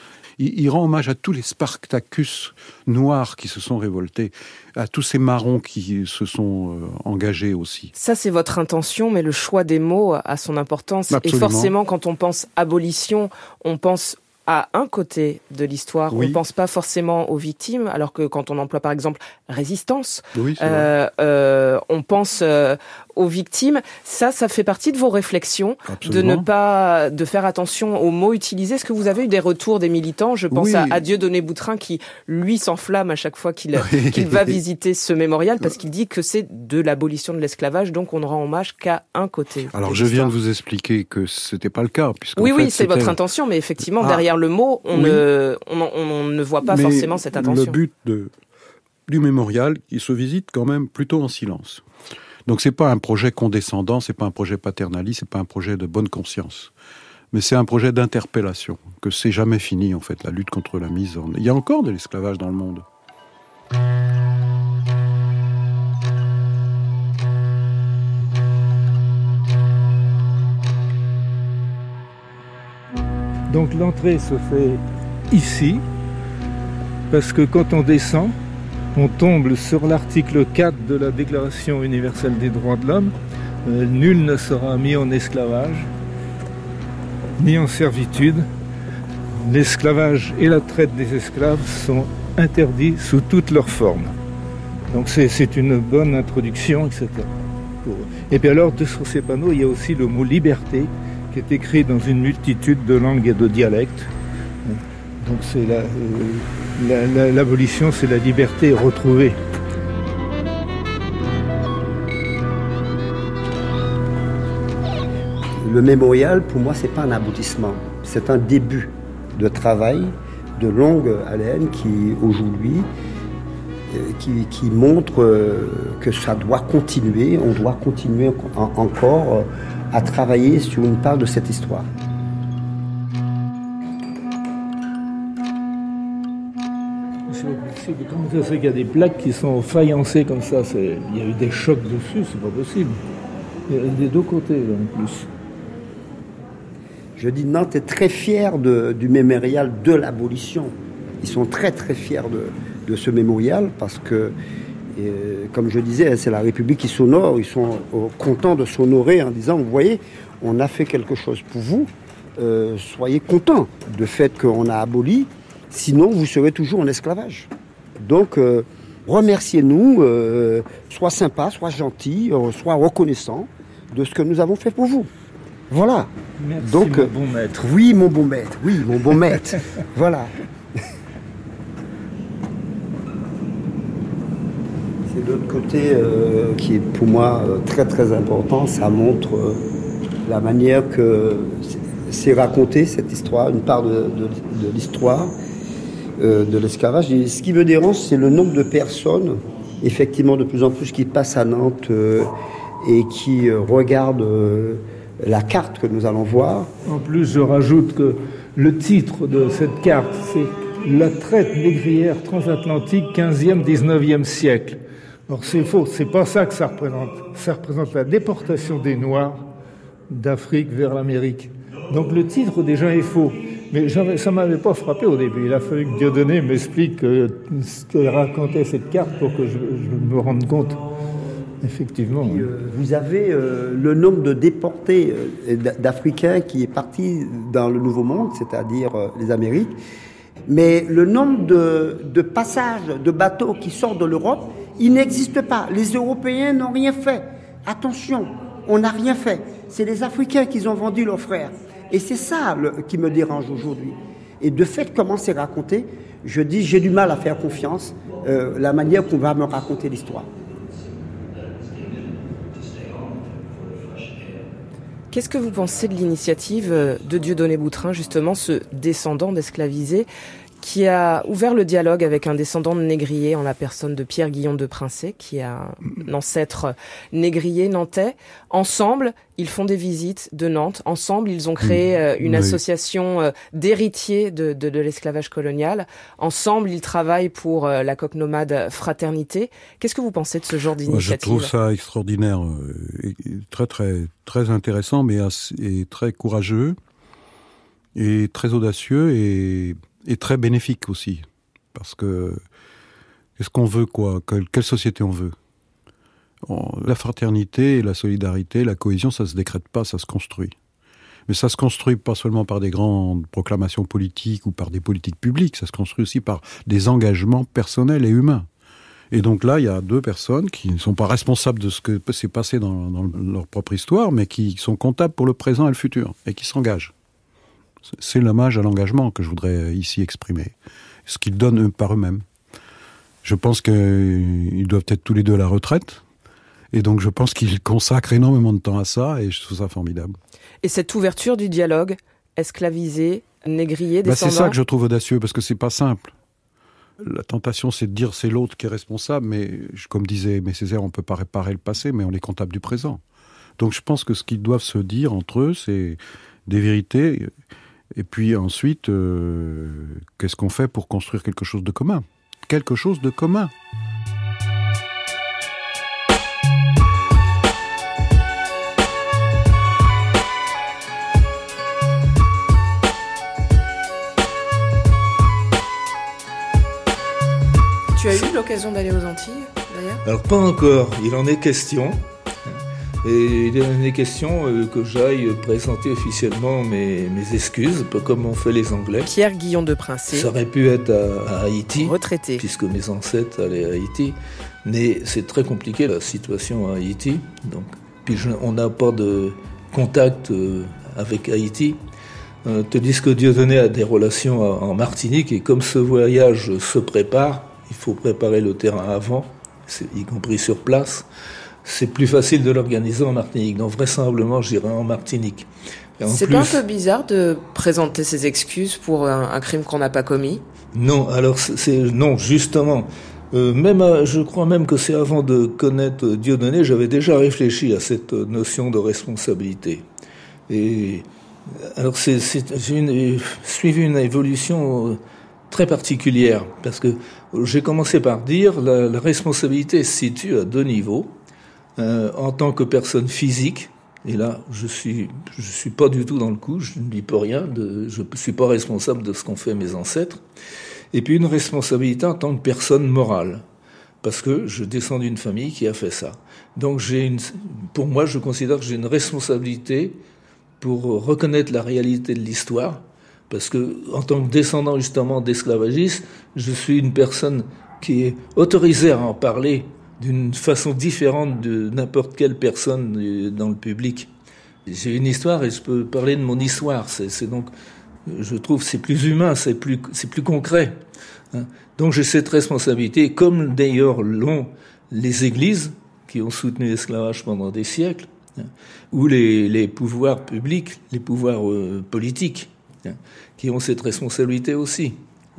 Il rend hommage à tous les Spartacus noirs qui se sont révoltés, à tous ces marrons qui se sont engagés aussi. Ça, c'est votre intention, mais le choix des mots a son importance. Absolument. Et forcément, quand on pense abolition, on pense à un côté de l'histoire. Oui. On ne pense pas forcément aux victimes, alors que quand on emploie par exemple résistance, oui, on pense aux victimes. Ça fait partie de vos réflexions. Absolument. De faire attention aux mots utilisés. Est-ce que vous avez eu des retours des militants? Je pense à Dieudonné Boutrin qui, lui, s'enflamme à chaque fois qu'il va visiter ce mémorial parce qu'il dit que c'est de l'abolition de l'esclavage, donc on ne rend hommage qu'à un côté. Alors je viens de vous expliquer que c'était pas le cas. Oui, c'est votre intention, mais effectivement, derrière le mot, on ne voit pas forcément cette intention. Le but du mémorial, il se visite quand même plutôt en silence. Donc c'est pas un projet condescendant, c'est pas un projet paternaliste, c'est pas un projet de bonne conscience. Mais c'est un projet d'interpellation, que c'est jamais fini en fait, la lutte contre la mise en... Il y a encore de l'esclavage dans le monde. Donc l'entrée se fait ici, parce que quand on descend, on tombe sur l'article 4 de la Déclaration universelle des droits de l'homme. Nul ne sera mis en esclavage, ni en servitude. L'esclavage et la traite des esclaves sont interdits sous toutes leurs formes. Donc c'est une bonne introduction, etc. Et puis alors, sur ces panneaux, il y a aussi le mot « liberté » qui est écrit dans une multitude de langues et de dialectes. Donc c'est l'abolition, c'est la liberté retrouvée. Le mémorial, pour moi, c'est pas un aboutissement. C'est un début de travail de longue haleine qui, aujourd'hui, qui montre que ça doit continuer. On doit continuer encore à travailler sur une part de cette histoire. Comment ça se fait qu'il y a des plaques qui sont faïencées comme ça? Il y a eu des chocs dessus, c'est pas possible. Il y a des deux côtés, là, en plus. Je dis, Nantes est très fière du mémorial de l'abolition. Ils sont très très fiers de ce mémorial parce que, comme je disais, c'est la République qui s'honore. Ils sont contents de s'honorer en disant, vous voyez, on a fait quelque chose pour vous. Soyez contents du fait qu'on a aboli. Sinon, vous serez toujours en esclavage. Donc, remerciez-nous, sois sympa, sois gentil, sois reconnaissant de ce que nous avons fait pour vous. Voilà. Merci, donc, mon bon maître. Oui, mon bon maître. Oui, mon bon maître. Voilà. C'est de l'autre côté qui est pour moi très très important. Ça montre la manière que c'est raconté cette histoire, une part de l'histoire de l'esclavage. Et ce qui me dérange, c'est le nombre de personnes, effectivement, de plus en plus qui passent à Nantes et qui regardent la carte que nous allons voir. En plus, je rajoute que le titre de cette carte, c'est « La traite négrière transatlantique 15e, 19e siècle ». Or, c'est faux, c'est pas ça que ça représente. Ça représente la déportation des Noirs d'Afrique vers l'Amérique. Donc le titre déjà est faux. Mais ça ne m'avait pas frappé au début. Il a fallu que Dieudonné m'explique ce que racontait cette carte pour que je me rende compte. Effectivement. Puis, vous avez le nombre de déportés d'Africains qui est parti dans le Nouveau Monde, c'est-à-dire les Amériques. Mais le nombre de passages de bateaux qui sortent de l'Europe, il n'existe pas. Les Européens n'ont rien fait. Attention, on n'a rien fait. C'est les Africains qui ont vendu leurs frères. Et c'est ça qui me dérange aujourd'hui. Et de fait, comment c'est raconté, je dis, j'ai du mal à faire confiance la manière qu'on va me raconter l'histoire. Qu'est-ce que vous pensez de l'initiative de Dieudonné Boutrin, justement, ce descendant d'esclavisés, qui a ouvert le dialogue avec un descendant de négrier en la personne de Pierre-Guillaume de Princé, qui est un ancêtre négrier nantais. Ensemble, ils font des visites de Nantes. Ensemble, ils ont créé une association d'héritiers de l'esclavage colonial. Ensemble, ils travaillent pour la coque nomade Fraternité. Qu'est-ce que vous pensez de ce genre d'initiative ? Je trouve ça extraordinaire, très très très intéressant, mais et très courageux et très audacieux et très bénéfique aussi. Parce que qu'est-ce qu'on veut, quoi ? Quelle société on veut ? La fraternité, la solidarité, la cohésion, ça se décrète pas, ça se construit. Mais ça se construit pas seulement par des grandes proclamations politiques ou par des politiques publiques, ça se construit aussi par des engagements personnels et humains. Et donc là, il y a 2 personnes qui ne sont pas responsables de ce que s'est passé dans leur propre histoire, mais qui sont comptables pour le présent et le futur, et qui s'engagent. C'est l'hommage à l'engagement que je voudrais ici exprimer. Ce qu'ils donnent par eux-mêmes. Je pense qu'ils doivent être tous les 2 à la retraite. Et donc je pense qu'ils consacrent énormément de temps à ça, et je trouve ça formidable. Et cette ouverture du dialogue, esclavisé, négrier, descendant... C'est ça que je trouve audacieux, parce que c'est pas simple. La tentation, c'est de dire c'est l'autre qui est responsable, mais comme disait Aimé Césaire, on peut pas réparer le passé, mais on est comptable du présent. Donc je pense que ce qu'ils doivent se dire entre eux, c'est des vérités, et puis ensuite, qu'est-ce qu'on fait pour construire quelque chose de commun ? Quelque chose de commun. Tu as eu l'occasion d'aller aux Antilles, d'ailleurs ? Alors pas encore, il en est question. Et il en est question que j'aille présenter officiellement mes excuses, pas comme ont fait les Anglais. Pierre Guillon de Princé. Ça aurait pu être à Haïti, retraité, puisque mes ancêtres allaient à Haïti. Mais c'est très compliqué la situation à Haïti. Donc, puis on n'a pas de contact avec Haïti. Tandis que Dieudonné a des relations en Martinique, et comme ce voyage se prépare, il faut préparer le terrain avant, y compris sur place. C'est plus facile de l'organiser en Martinique. Donc vraisemblablement, j'irai en Martinique. C'est pas un peu bizarre de présenter ses excuses pour un crime qu'on n'a pas commis ? Non, alors non, justement. Je crois même que c'est avant de connaître Dieudonné, j'avais déjà réfléchi à cette notion de responsabilité. Et alors j'ai suivi une évolution très particulière, parce que j'ai commencé par dire la responsabilité se situe à 2 niveaux. En tant que personne physique, et là je suis pas du tout dans le coup, je ne dis pas rien, je suis pas responsable de ce qu'ont fait mes ancêtres, et puis une responsabilité en tant que personne morale, parce que je descends d'une famille qui a fait ça. Donc pour moi, je considère que j'ai une responsabilité pour reconnaître la réalité de l'histoire, parce que en tant que descendant justement d'esclavagistes, je suis une personne qui est autorisée à en parler d'une façon différente de n'importe quelle personne dans le public. J'ai une histoire et je peux parler de mon histoire. C'est donc, je trouve, c'est plus humain, c'est plus concret. Donc j'ai cette responsabilité, comme d'ailleurs l'ont les églises qui ont soutenu l'esclavage pendant des siècles, ou les pouvoirs publics, les pouvoirs politiques, qui ont cette responsabilité aussi.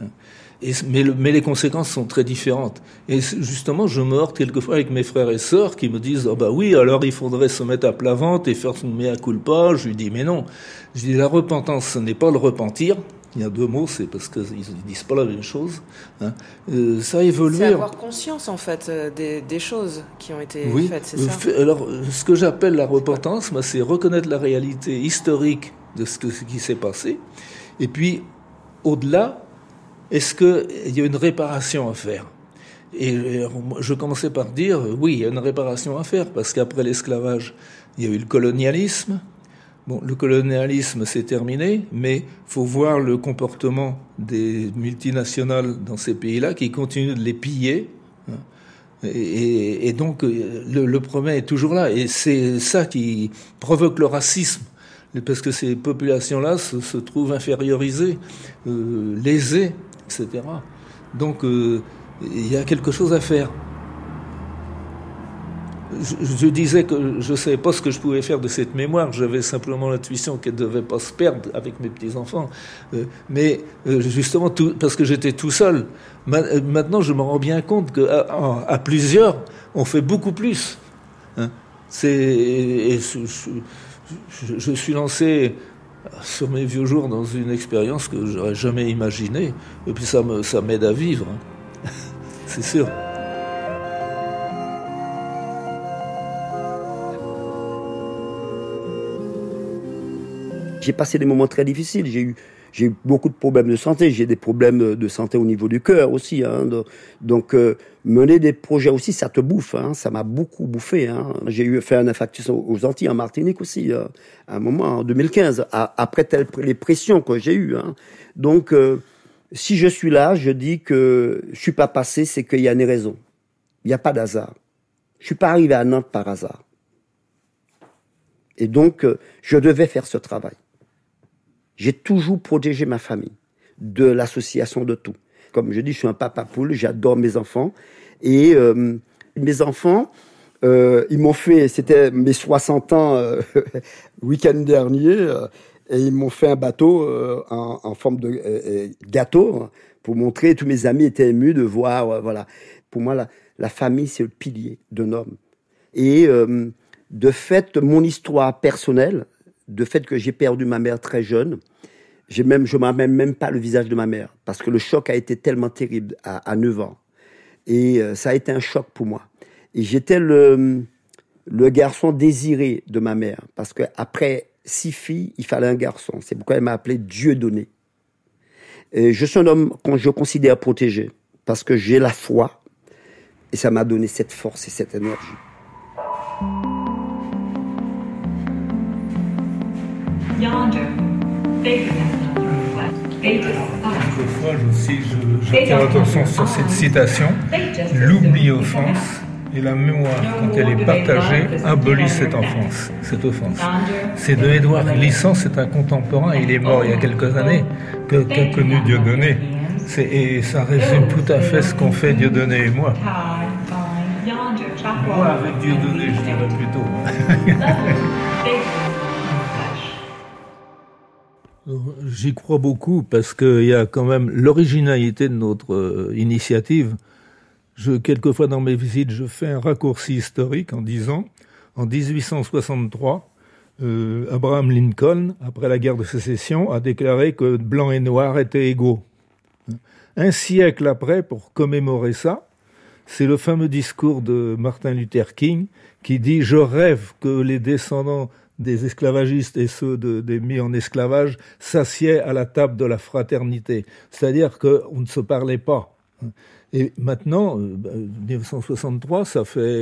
Mais les conséquences sont très différentes. Et justement, je me heurte quelquefois avec mes frères et sœurs qui me disent « Ah bah oui, alors il faudrait se mettre à plat ventre et faire son mea culpa ». Je lui dis « Mais non ». Je dis « La repentance, ce n'est pas le repentir ». Il y a 2 mots, c'est parce qu'ils ne disent pas la même chose. Ça a évolué. C'est avoir conscience, en fait, des choses qui ont été faites, c'est ça ? Alors, ce que j'appelle la repentance, c'est reconnaître la réalité historique de ce qui s'est passé. Et puis, au-delà, est-ce qu'il y a une réparation à faire ? Et je commençais par dire, oui, il y a une réparation à faire, parce qu'après l'esclavage, il y a eu le colonialisme. Bon, le colonialisme, c'est terminé, mais il faut voir le comportement des multinationales dans ces pays-là qui continuent de les piller. Et donc, le problème est toujours là. Et c'est ça qui provoque le racisme, parce que ces populations-là se trouvent infériorisées, lésées, etc. Donc, il y a quelque chose à faire. Je disais que je ne savais pas ce que je pouvais faire de cette mémoire. J'avais simplement l'intuition qu'elle ne devait pas se perdre avec mes petits-enfants. Mais justement, parce que j'étais tout seul. Maintenant, je me rends bien compte qu'à plusieurs, on fait beaucoup plus. Je suis lancé sur mes vieux jours dans une expérience que j'aurais jamais imaginée. Et puis ça m'aide à vivre. C'est sûr. J'ai passé des moments très difficiles. J'ai eu beaucoup de problèmes de santé. J'ai des problèmes de santé au niveau du cœur aussi. Donc, mener des projets aussi, ça te bouffe. Ça m'a beaucoup bouffé. J'ai fait un infarctus aux Antilles, en Martinique aussi, à un moment, en 2015, après les pressions que j'ai eues. Donc, si je suis là, je dis que je suis pas passé, c'est qu'il y a une raison. Il n'y a pas d'hasard. Je ne suis pas arrivé à Nantes par hasard. Et donc, je devais faire ce travail. J'ai toujours protégé ma famille de l'association de tout. Comme je dis, je suis un papa poule, j'adore mes enfants. Et mes enfants, ils m'ont fait, c'était mes 60 ans week-end dernier, et ils m'ont fait un bateau en forme de gâteau pour montrer. Tous mes amis étaient émus de voir, voilà. Pour moi, la famille, c'est le pilier d'un homme. Et de fait, mon histoire personnelle, de fait que j'ai perdu ma mère très jeune, je ne me rappelle même pas le visage de ma mère, parce que le choc a été tellement terrible à 9 ans. Et ça a été un choc pour moi. Et j'étais le garçon désiré de ma mère, parce qu'après 6 filles, il fallait un garçon. C'est pourquoi elle m'a appelé Dieudonné. Et je suis un homme que je considère protégé, parce que j'ai la foi, et ça m'a donné cette force et cette énergie. Quelquefois, j'attire l'attention sur cette citation. L'oubli offense et la mémoire, quand elle est partagée, abolit cette offense. C'est de Édouard Glissant, c'est un contemporain, il est mort il y a quelques années, qu'a connu Dieudonné. Et ça résume tout à fait ce qu'ont fait Dieudonné et moi. Moi avec Dieudonné, je dirais plutôt. J'y crois beaucoup parce qu'il y a quand même l'originalité de notre initiative. Quelquefois dans mes visites, je fais un raccourci historique en disant, en 1863, Abraham Lincoln, après la guerre de sécession, a déclaré que blancs et noirs étaient égaux. Un siècle après, pour commémorer ça, c'est le fameux discours de Martin Luther King qui dit « Je rêve que les descendants des esclavagistes et ceux des mis en esclavage s'assiedent à la table de la fraternité. » C'est-à-dire qu'on ne se parlait pas. Et maintenant, 1963, ça fait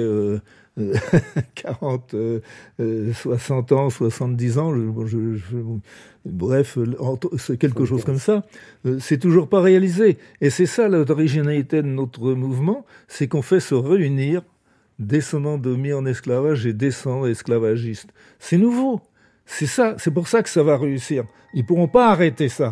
40, 60 ans, 70 ans, bref, c'est quelque chose comme ça. C'est toujours pas réalisé. Et c'est ça l'originalité de notre mouvement, c'est qu'on fait se réunir descendants de mis en esclavage et descendants esclavagistes. C'est nouveau. C'est ça. C'est pour ça que ça va réussir. Ils pourront pas arrêter ça.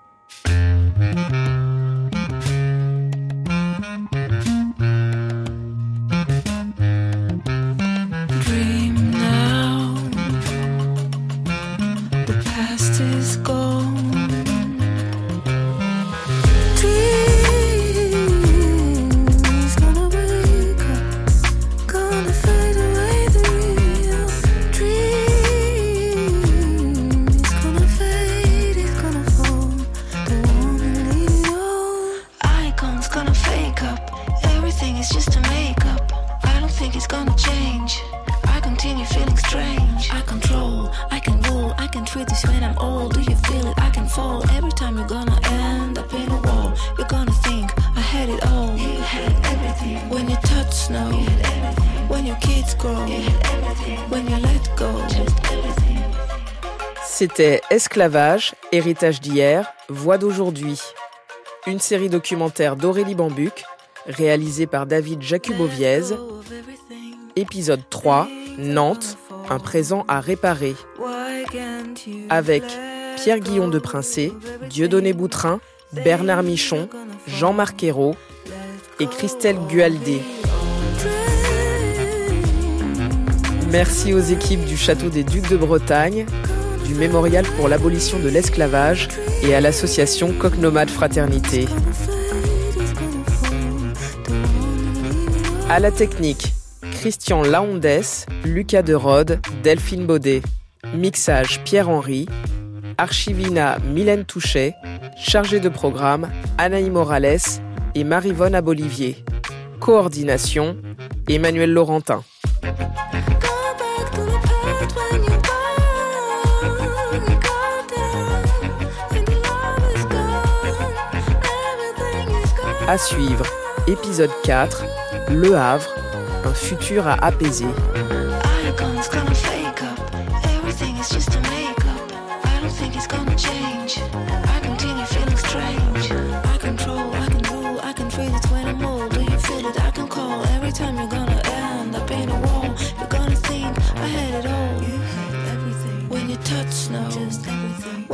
C'était Esclavage, héritage d'hier, voix d'aujourd'hui. Une série documentaire d'Aurélie Bambuc, réalisée par David Jacuboviez. Épisode 3, Nantes, un présent à réparer. Avec Pierre-Guillaume de Princé, Dieudonné Boutrin, Bernard Michon, Jean-Marc Ayrault et Christelle Gualdé. Merci aux équipes du Château des Ducs de Bretagne, du Mémorial pour l'abolition de l'esclavage et à l'association Coq Nomade Fraternité. À la technique, Christian Laondès, Lucas Derode, Delphine Baudet. Mixage Pierre-Henry. Archivina Mylène Touchet. Chargée de programme Anaï Morales et Marivonne Abolivier. Coordination Emmanuel Laurentin. À suivre, épisode 4, Le Havre, un futur à apaiser.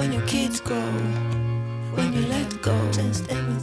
when your kids grow, when you let go, just everything.